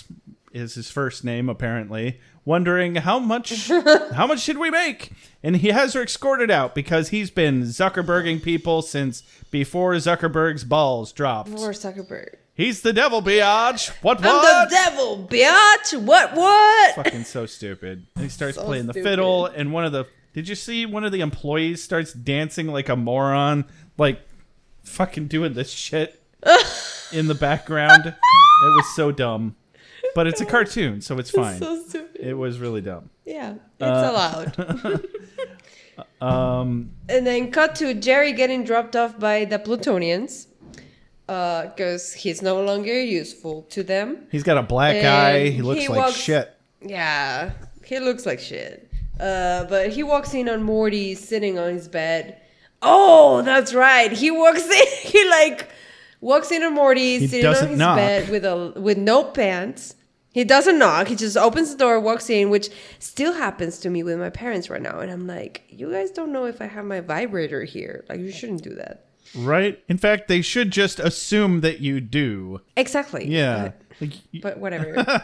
is his first name apparently, wondering how much how much should we make? And he has her escorted out because he's been Zuckerberging people since before Zuckerberg's balls dropped. Poor Zuckerberg. He's the devil, biatch. What, I'm what? the devil, bitch. What, what? Fucking so stupid. And he starts So playing the stupid. fiddle, and one of the... Did you see one of the employees starts dancing like a moron? Like, fucking doing this shit in the background. It was so dumb. But it's a cartoon, so it's fine. So stupid. It was really dumb. Yeah, it's Uh, allowed. Um, And then cut to Jerry getting dropped off by the Plutonians. Because he's no longer useful to them. he's got a black And eye. He looks he like walks- shit. Yeah, he looks like shit. Uh, but he walks in on Morty sitting on his bed. Oh, that's right. He walks in. He like walks in on Morty He sitting on doesn't his knock. bed with a with no pants. He doesn't knock. He just opens the door, walks in, which still happens to me with my parents right now. And I'm like, you guys don't know if I have my vibrator here. Like, you shouldn't do that. Right? In fact, they should just assume that you do. Exactly. Yeah. Like, y- But whatever.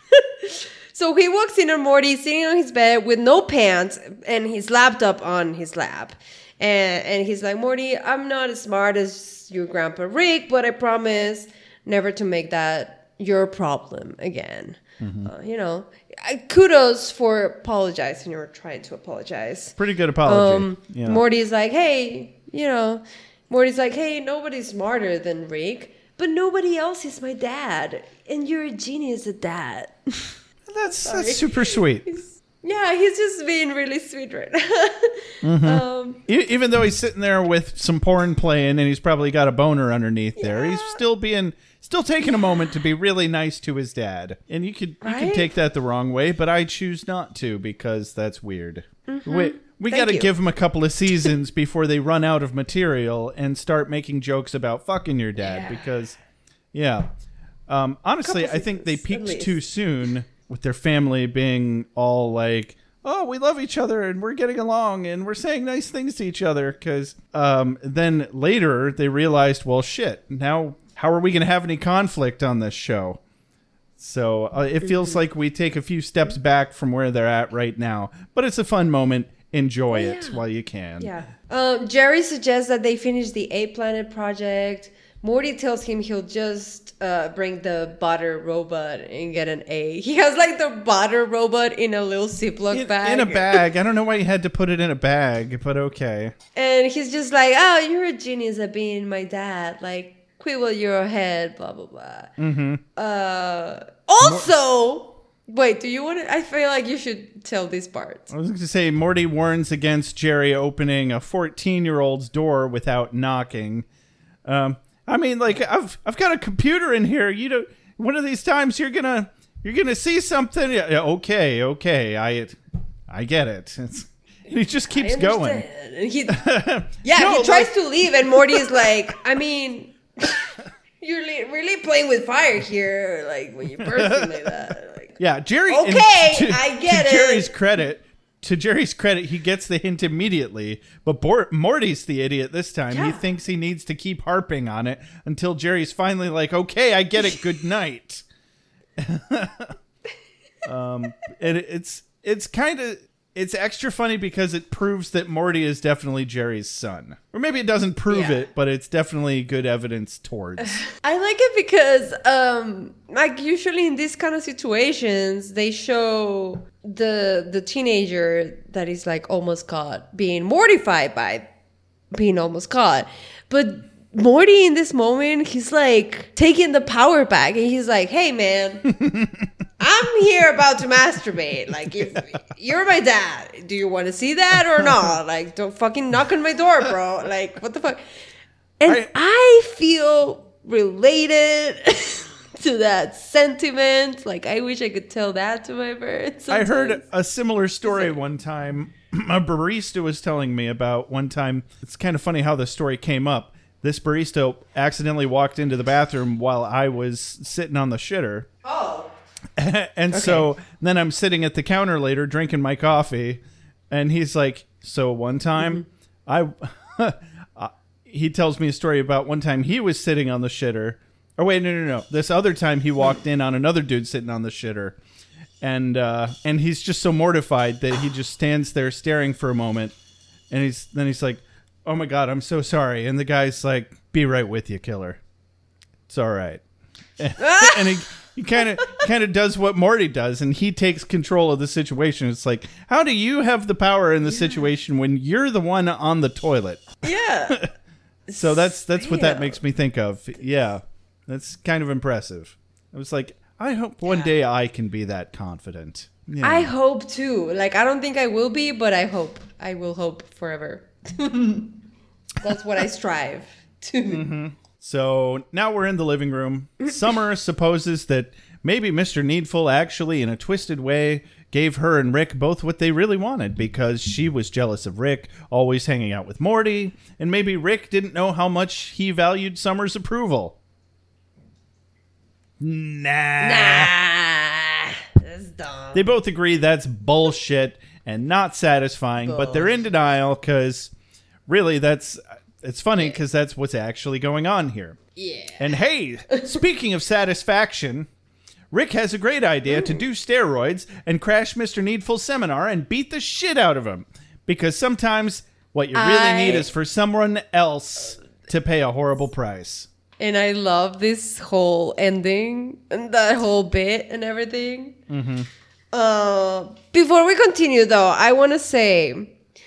So he walks in on Morty sitting on his bed with no pants and his laptop on his lap. And, and he's like, Morty, I'm not as smart as your grandpa Rick, but I promise never to make that your problem again. Uh, you know, I, kudos for apologizing or trying to apologize. pretty good apology. Um, yeah. Morty's like, hey, you know, Morty's like, hey, nobody's smarter than Rick, but nobody else is my dad. And you're a genius at that. That's, that's super sweet. Yeah, he's just being really sweet right now. Mm-hmm. um, E- Even though he's sitting there with some porn playing and he's probably got a boner underneath there, he's still being, still taking a moment to be really nice to his dad. And you could you could Right? take that the wrong way, but I choose not to because that's weird. We we Thank got to you. give them a couple of seasons before they run out of material and start making jokes about fucking your dad Yeah. because, yeah. Um, honestly, Couple I think they seasons, at peaked least. too soon with their family being all like, oh, we love each other and we're getting along and we're saying nice things to each other. Because um, then later they realized, well, shit, now how are we going to have any conflict on this show? So uh, it feels like we take a few steps back from where they're at right now. But it's a fun moment. Enjoy it while you can. yeah. Um, Jerry suggests that they finish the A Planet project. Morty tells him he'll just uh, bring the butter robot and get an A. He has like the butter robot in a little Ziploc In, bag. in a bag. I don't know why you had to put it in a bag, but okay. And he's just like, oh, you're a genius at being my dad. Like, quit while you're ahead, blah, blah, blah. Mm-hmm. Uh, also, wait, do you want to? I feel like you should tell this part. I was going to say, Morty warns against Jerry opening a fourteen-year-old's door without knocking. Um, I mean, like, I've I've got a computer in here. You know, one of these times you're gonna you're gonna see something. Yeah, yeah, okay, okay, I I get it. It's, and he just keeps I going. understand. And he, yeah, No, he tries like- to leave, and Morty is like, I mean, you're li- really playing with fire here, like when you burst him like that. Like, Yeah, Jerry. Okay, and I get to it. Jerry's credit, to Jerry's credit, he gets the hint immediately. But Bor- Morty's the idiot this time. He Yeah. thinks he needs to keep harping on it until Jerry's finally like, "Okay, I get it. Good night." um, and it, it's it's kind of it's extra funny because it proves that Morty is definitely Jerry's son, or maybe it doesn't prove Yeah. it, but it's definitely good evidence towards. I like it because, um, like usually in these kind of situations, they show the the teenager that is like almost caught being mortified by being almost caught, but Morty in this moment, he's like taking the power back, and he's like, "Hey, man, I'm here about to masturbate. Like, if you're my dad, do you want to see that or not? Like, don't fucking knock on my door, bro. Like, what the fuck?" And I- I feel related to that sentiment. Like, I wish I could tell that to my parents. I heard sometimes. a similar story one time. A barista was telling me about one time. It's kind of funny how this story came up. This barista accidentally walked into the bathroom while I was sitting on the shitter. Oh. And so then I'm sitting at the counter later drinking my coffee. And he's like, so one time I, uh, he tells me a story about one time he was sitting on the shitter Oh, wait, no, no, no. This other time he walked in on another dude sitting on the shitter. And uh, and he's just so mortified that he just stands there staring for a moment. And he's then he's like, oh, my God, I'm so sorry. And the guy's like, be right with you, killer. It's all right. And he... He kind of kind of does what Morty does, and he takes control of the situation. It's like, how do you have the power in the situation when you're the one on the toilet? Yeah. So that's that's what that Damn. makes me think of. Yeah, that's kind of impressive. I was like, I hope one Yeah. day I can be that confident. Yeah. I hope too. Like, I don't think I will be, but I hope. I will hope forever. That's what I strive to. Mm-hmm. So now we're in the living room. Summer supposes that maybe Mister Needful actually, in a twisted way, gave her and Rick both what they really wanted because she was jealous of Rick, always hanging out with Morty, and maybe Rick didn't know how much he valued Summer's approval. Nah. Nah. That's dumb. They both agree that's bullshit and not satisfying, but they're in denial because really that's... It's funny because that's what's actually going on here. Yeah. And hey, speaking of satisfaction, Rick has a great idea to do steroids and crash Mister Needful's seminar and beat the shit out of him. Because sometimes what you really I- need is for someone else to pay a horrible price. And I love this whole ending and that whole bit and everything. Mm-hmm. Uh, before we continue, though, I want to say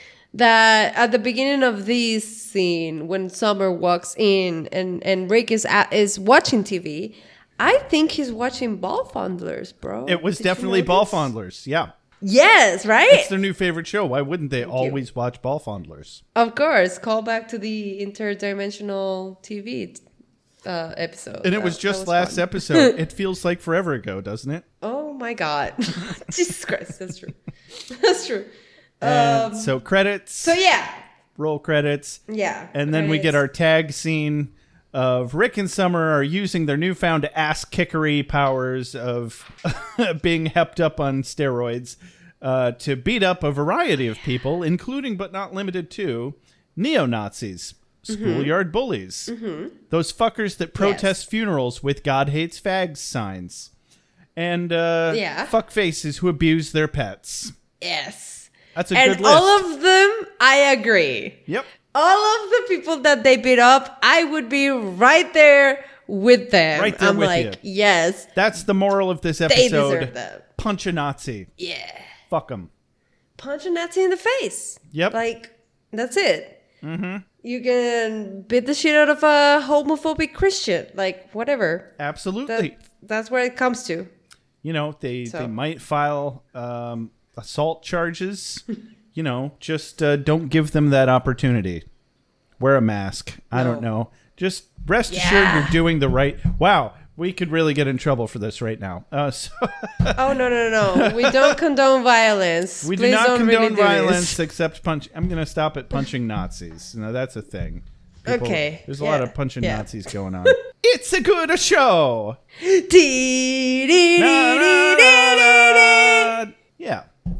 that at the beginning of this scene, when Summer walks in and, and Rick is at, is watching T V, I think he's watching Ball Fondlers, bro. It was Did you definitely know Ball this? Fondlers, yeah. Yes, right? It's their new favorite show. Why wouldn't they always watch Ball Fondlers? Of course. Call back to the interdimensional T V uh, episode. And it That- was that just last fun. episode. It feels like forever ago, doesn't it? Oh my God. Jesus Christ. That's true. That's true. And Um, so credits. So yeah. Roll credits. Yeah. And then we get credits. our tag scene of Rick and Summer are using their newfound ass kickery powers of being hepped up on steroids uh, to beat up a variety of people, including but not limited to neo-Nazis, schoolyard bullies, those fuckers that protest funerals with God hates fags signs, and uh, Yeah. fuckfaces who abuse their pets. Yes. That's a And good list. all of them, I agree. Yep. All of the people that they beat up, I would be right there with them. Right there I'm with like, you. yes, That's the moral of this they episode. deserve that. Punch a Nazi. Yeah. Fuck them. Punch a Nazi in the face. Yep. Like, that's it. Mm-hmm. You can beat the shit out of a homophobic Christian. Like, whatever. Absolutely. That, that's where it comes to. You know, they, So. they might file um, assault charges. You know, just uh, don't give them that opportunity. Wear a mask. I don't No. know. Just rest Yeah. assured you're doing the right... Wow, we could really get in trouble for this right now. Uh, so Oh, no, no, no, no. We don't condone violence. we do Please not don't condone really do violence this. except punch... I'm going to stop at punching Nazis. You know, that's a thing. Okay, There's a lot yeah, of punching yeah. Nazis going on. It's a good show! Dee, dee, dee, Na, na, dee, dee, na, dee. na. Yeah.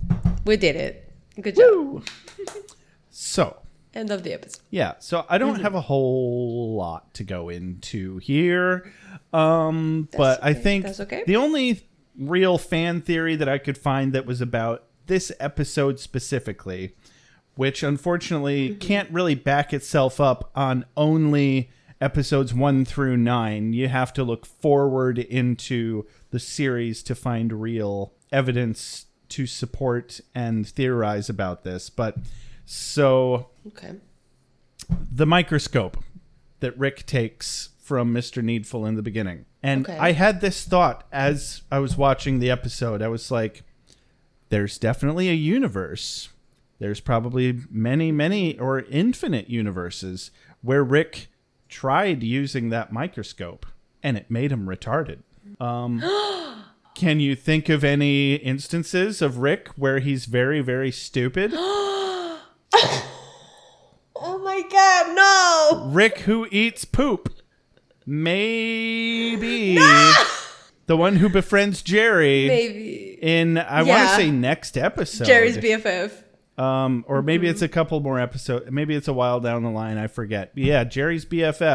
We did it. Good job. So... End of the episode. Yeah, so I don't have a whole lot to go into here, um, but I okay, think that's okay. the only real fan theory that I could find that was about this episode specifically, which unfortunately Mm-hmm. can't really back itself up on only episodes one through nine. You have to look forward into the series to find real evidence to support and theorize about this, but so... Okay. the microscope that Rick takes from Mister Needful in the beginning. And Okay. I had this thought as I was watching the episode. I was like, there's definitely a universe. There's probably many, many or infinite universes where Rick tried using that microscope and it made him retarded. Um, can you think of any instances of Rick where he's very, very stupid? Oh my God, no! Rick who eats poop. Maybe. The one who befriends Jerry Maybe. in, I want Yeah. to say next episode. Jerry's B F F. Um, or maybe it's a couple more episodes. Maybe it's a while down the line. I forget. But yeah, Jerry's B F F.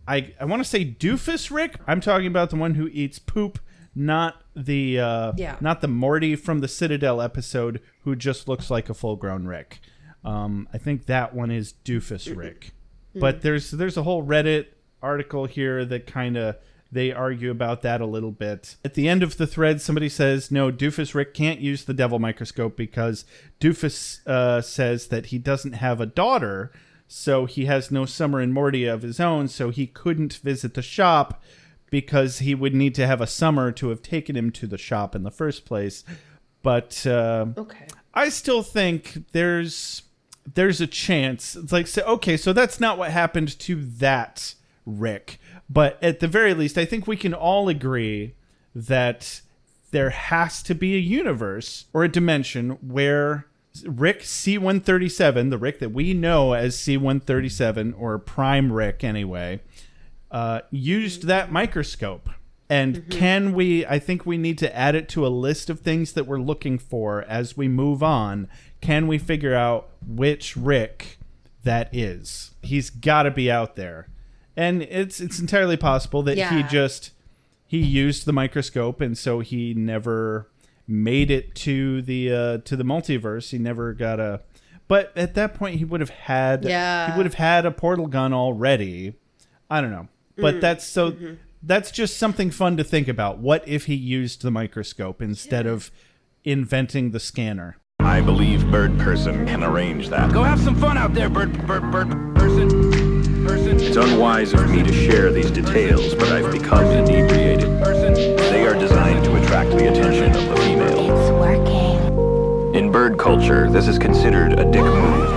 I, I want to say Doofus Rick. I'm talking about the one who eats poop, not the uh, Yeah. not the Morty from the Citadel episode who just looks like a full-grown Rick. Um, I think that one is Doofus Rick. But there's there's a whole Reddit article here that kind of they argue about that a little bit. At the end of the thread, somebody says, no, Doofus Rick can't use the devil microscope because Doofus uh, says that he doesn't have a daughter, so he has no Summer and Morty of his own, so he couldn't visit the shop because he would need to have a Summer to have taken him to the shop in the first place. But uh, Okay. I still think there's there's a chance. It's like, so, okay, so that's not what happened to that Rick. But at the very least, I think we can all agree that there has to be a universe or a dimension where Rick C one thirty-seven, the Rick that we know as C one thirty-seven, or Prime Rick anyway, uh, used that microscope. And mm-hmm. can we, I think we need to add it to a list of things that we're looking for as we move on. Can we figure out which Rick that is? He's got to be out there. And it's it's entirely possible that Yeah. he just, he used the microscope and so he never made it to the uh, to the multiverse. He never got a, but at that point he would have had, Yeah. he would have had a portal gun already. I don't know. But Mm. that's so, mm-hmm. that's just something fun to think about. What if he used the microscope instead yeah. of inventing the scanner? I believe Bird Person can arrange that. Go have some fun out there, bird, bird, bird, person. Person. It's unwise of me to share these details, but I've become inebriated. Person. They are designed to attract the attention of the female. It's working. In bird culture, this is considered a dick move.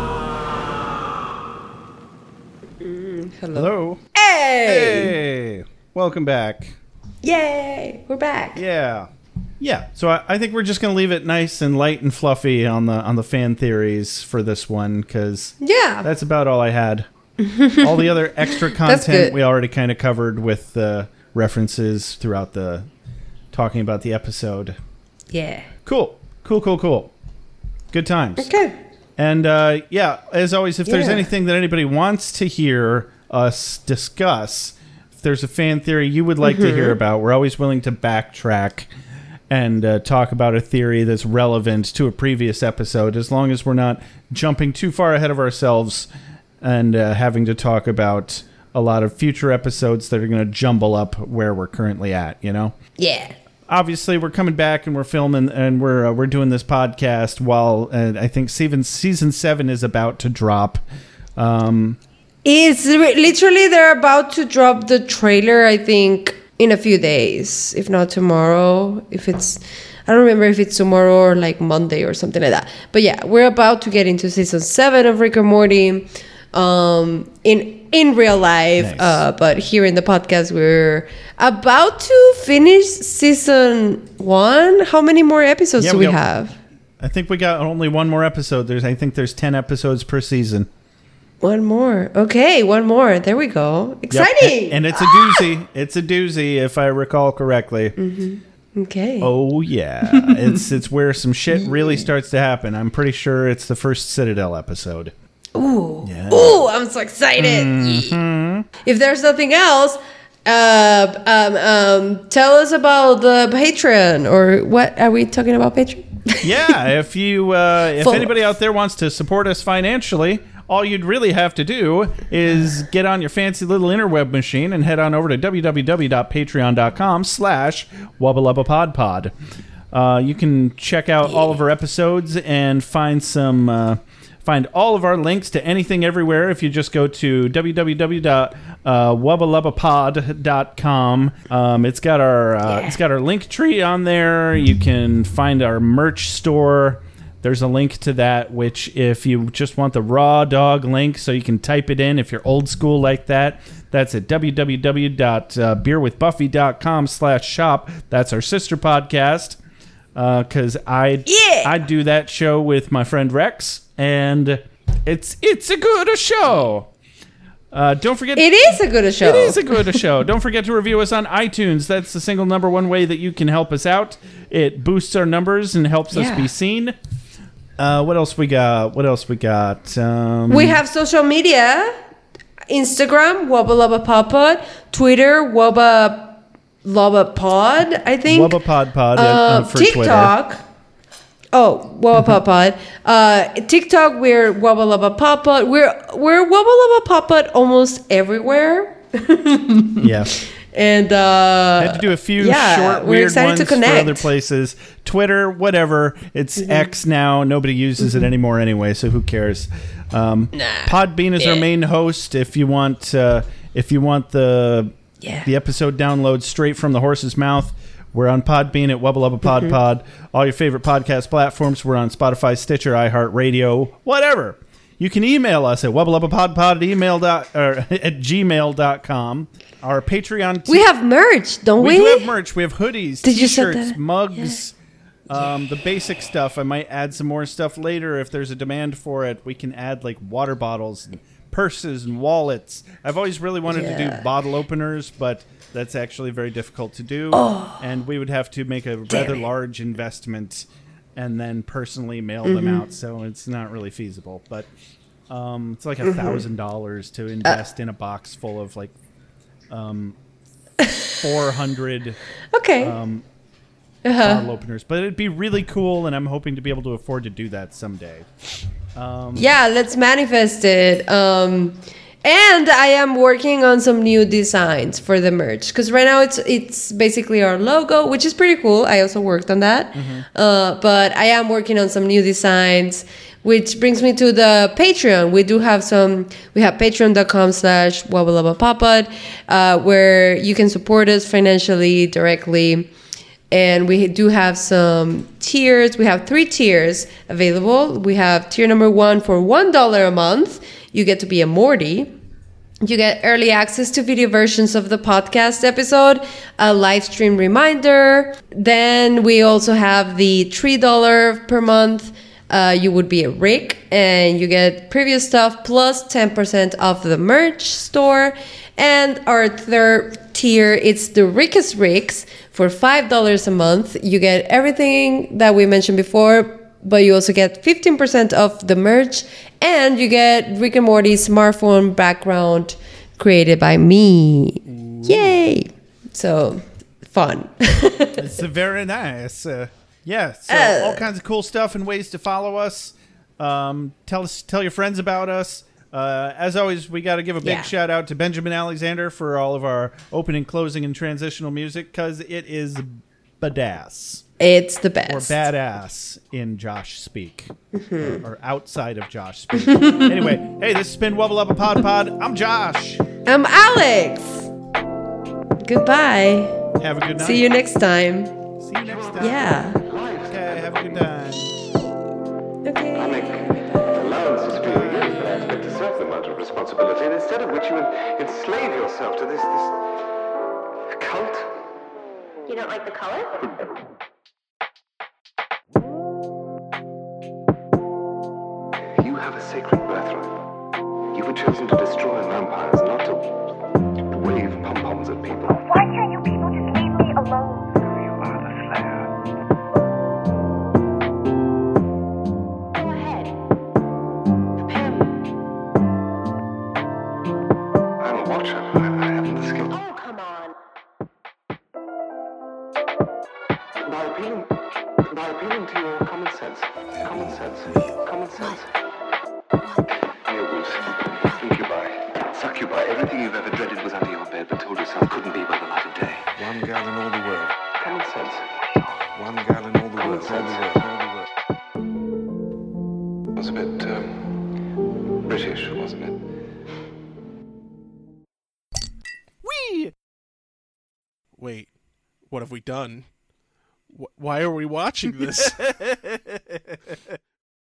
Mm, hello. Hello. Hey! Hey! Welcome back. Yay! We're back. Yeah. Yeah, so I, I think we're just gonna leave it nice and light and fluffy on the on the fan theories for this one because Yeah. that's about all I had. All the other extra That's content good. we already kind of covered with the references throughout the talking about the episode. Yeah. Cool, cool, cool, cool. Good times. Okay. And uh, yeah, as always, if there's Yeah. anything that anybody wants to hear us discuss, if there's a fan theory you would like Mm-hmm. to hear about, we're always willing to backtrack and uh, talk about a theory that's relevant to a previous episode, as long as we're not jumping too far ahead of ourselves and uh, having to talk about a lot of future episodes that are going to jumble up where we're currently at, you know? Yeah. Obviously, we're coming back and we're filming and we're uh, we're doing this podcast while uh, I think season season seven is about to drop. Um, It's re- literally they're about to drop the trailer, I think, in a few days, if not tomorrow. If it's, I don't remember if it's tomorrow or like Monday or something like that. But yeah, we're about to get into season seven of Rick and Morty, um, in in real life. Nice. Uh, but here in the podcast, we're about to finish season one. How many more episodes Yeah, do we we got- have? I think we got only one more episode. There's I think there's ten episodes per season. One more. Okay, one more. There we go. Yep. Exciting. And, and it's a doozy. It's a doozy, if I recall correctly. Okay. Oh yeah, it's it's where some shit really starts to happen. I'm pretty sure it's the first Citadel episode. Ooh. Yeah. Ooh, I'm so excited. Mm-hmm. If there's nothing else, uh, um, um, tell us about the Patreon, or what are we talking about, Patreon? Yeah, if you uh, if Full. anybody out there wants to support us financially, all you'd really have to do is get on your fancy little interweb machine and head on over to www.patreon.com slash wubbalubapodpod. Uh, you can check out all of our episodes and find some uh, find all of our links to anything everywhere if you just go to www dot wubbalubapod dot com. Um, it's got our uh, it's got our link tree on there. You can find our merch store. There's a link to that, which if you just want the raw dog link so you can type it in if you're old school like that, that's at www dot beer with buffy dot com slash shop. That's our sister podcast. Because I Yeah. I do that show with my friend Rex, and it's it's a good show. Uh, don't forget, It is a good show. it is a good show. Don't forget to review us on iTunes. That's the single number one way that you can help us out. It boosts our numbers and helps us Yeah. be seen. Uh, what else we got? What else we got? Um, We have social media. Instagram, Wubba Lubba Pod Pod. Twitter, Wubba Lubba Pod, I think. Wubba Pod Pod uh, uh, for TikTok. Twitter. Oh, Wubba Pod Pod. Uh, TikTok, we're Wubba Lubba Pod Pod. We're, we're Wubba Lubba Pod Pod almost everywhere. Yeah. And uh I had to do a few yeah, short we're weird excited ones to for connect. other places. Twitter, whatever. It's Mm-hmm. X now. Nobody uses it anymore anyway, so who cares? Um, Nah. Podbean is our Yeah. main host. If you want, uh, if you want the Yeah. the episode download straight from the horse's mouth, we're on Podbean at Wubba Lubba Pod Mm-hmm. Pod. All your favorite podcast platforms. We're on Spotify, Stitcher, iHeartRadio, whatever. You can email us at wubbalubapodpod at email dot or at gmail dot com. Our Patreon. We have merch, don't we? We do have merch. We have hoodies, Did you say t-shirts, that? mugs, um, the basic stuff. I might add some more stuff later if there's a demand for it. We can add like water bottles and purses and wallets. I've always really wanted to Yeah. do bottle openers, but that's actually very difficult to do. Oh. And we would have to make a Damn rather it. large investment and then personally mail Mm-hmm. them out. So it's not really feasible. But um, it's like a Mm-hmm. thousand dollars Uh. to invest in a box full of like um, four hundred Okay. um, uh-huh. bottle openers. But it'd be really cool, and I'm hoping to be able to afford to do that someday. Um, Yeah, let's manifest it. Um, and I am working on some new designs for the merch because right now it's it's basically our logo, which is pretty cool. I also worked on that, Mm-hmm. uh, but I am working on some new designs, which brings me to the Patreon. We do have some. We have patreon dot com slash Wubba Lubba Pod Pod, uh, where you can support us financially directly. And we do have some tiers. We have three tiers available. We have tier number one for one dollar a month. You get to be a Morty. You get early access to video versions of the podcast episode, a live stream reminder. Then we also have the three dollars per month. Uh, you would be a Rick, and you get previous stuff plus ten percent off the merch store. And our third tier, it's the Rickest Ricks for five dollars a month. You get everything that we mentioned before, but you also get fifteen percent off the merch, and you get Rick and Morty's smartphone background created by me. Yay! So, fun. It's a very nice. Uh, yeah, so Uh. all kinds of cool stuff and ways to follow us. Um, tell us, tell your friends about us. Uh, as always, we got to give a big Yeah. shout out to Benjamin Alexander for all of our opening, closing, and transitional music because it is badass. It's the Or best. badass in Josh speak. or, or outside of Josh speak. Anyway, hey, this has been Wubba Lubba Pod Pod. I'm Josh. I'm Alex. Goodbye. Have a good night. See you next time. See you next time. Yeah. Okay, have a good time. Okay. Allowances for your youth, but I expect a certain amount of responsibility, and instead of which you en- enslave yourself to this, this cult. You don't like the color? You have a sacred birthright. You were chosen to destroy vampires, not to wave pom-poms at people. Why can't you people just leave me alone? You are the Slayer. Go ahead. Him. I'm a watcher. I, I haven't the skill. Oh, come on. By appealing, by appealing to your common sense, common sense, common sense. Werewolves, incubi, succubi, everything you've ever dreaded was under your bed, but told yourself couldn't be by the light of day. One gal in all the world. Common sense. One gal in all the world. Common All sense. the world. All the world. It was a bit, um, British, wasn't it? Whee! Wait, what have we done? Wh- why are we watching this?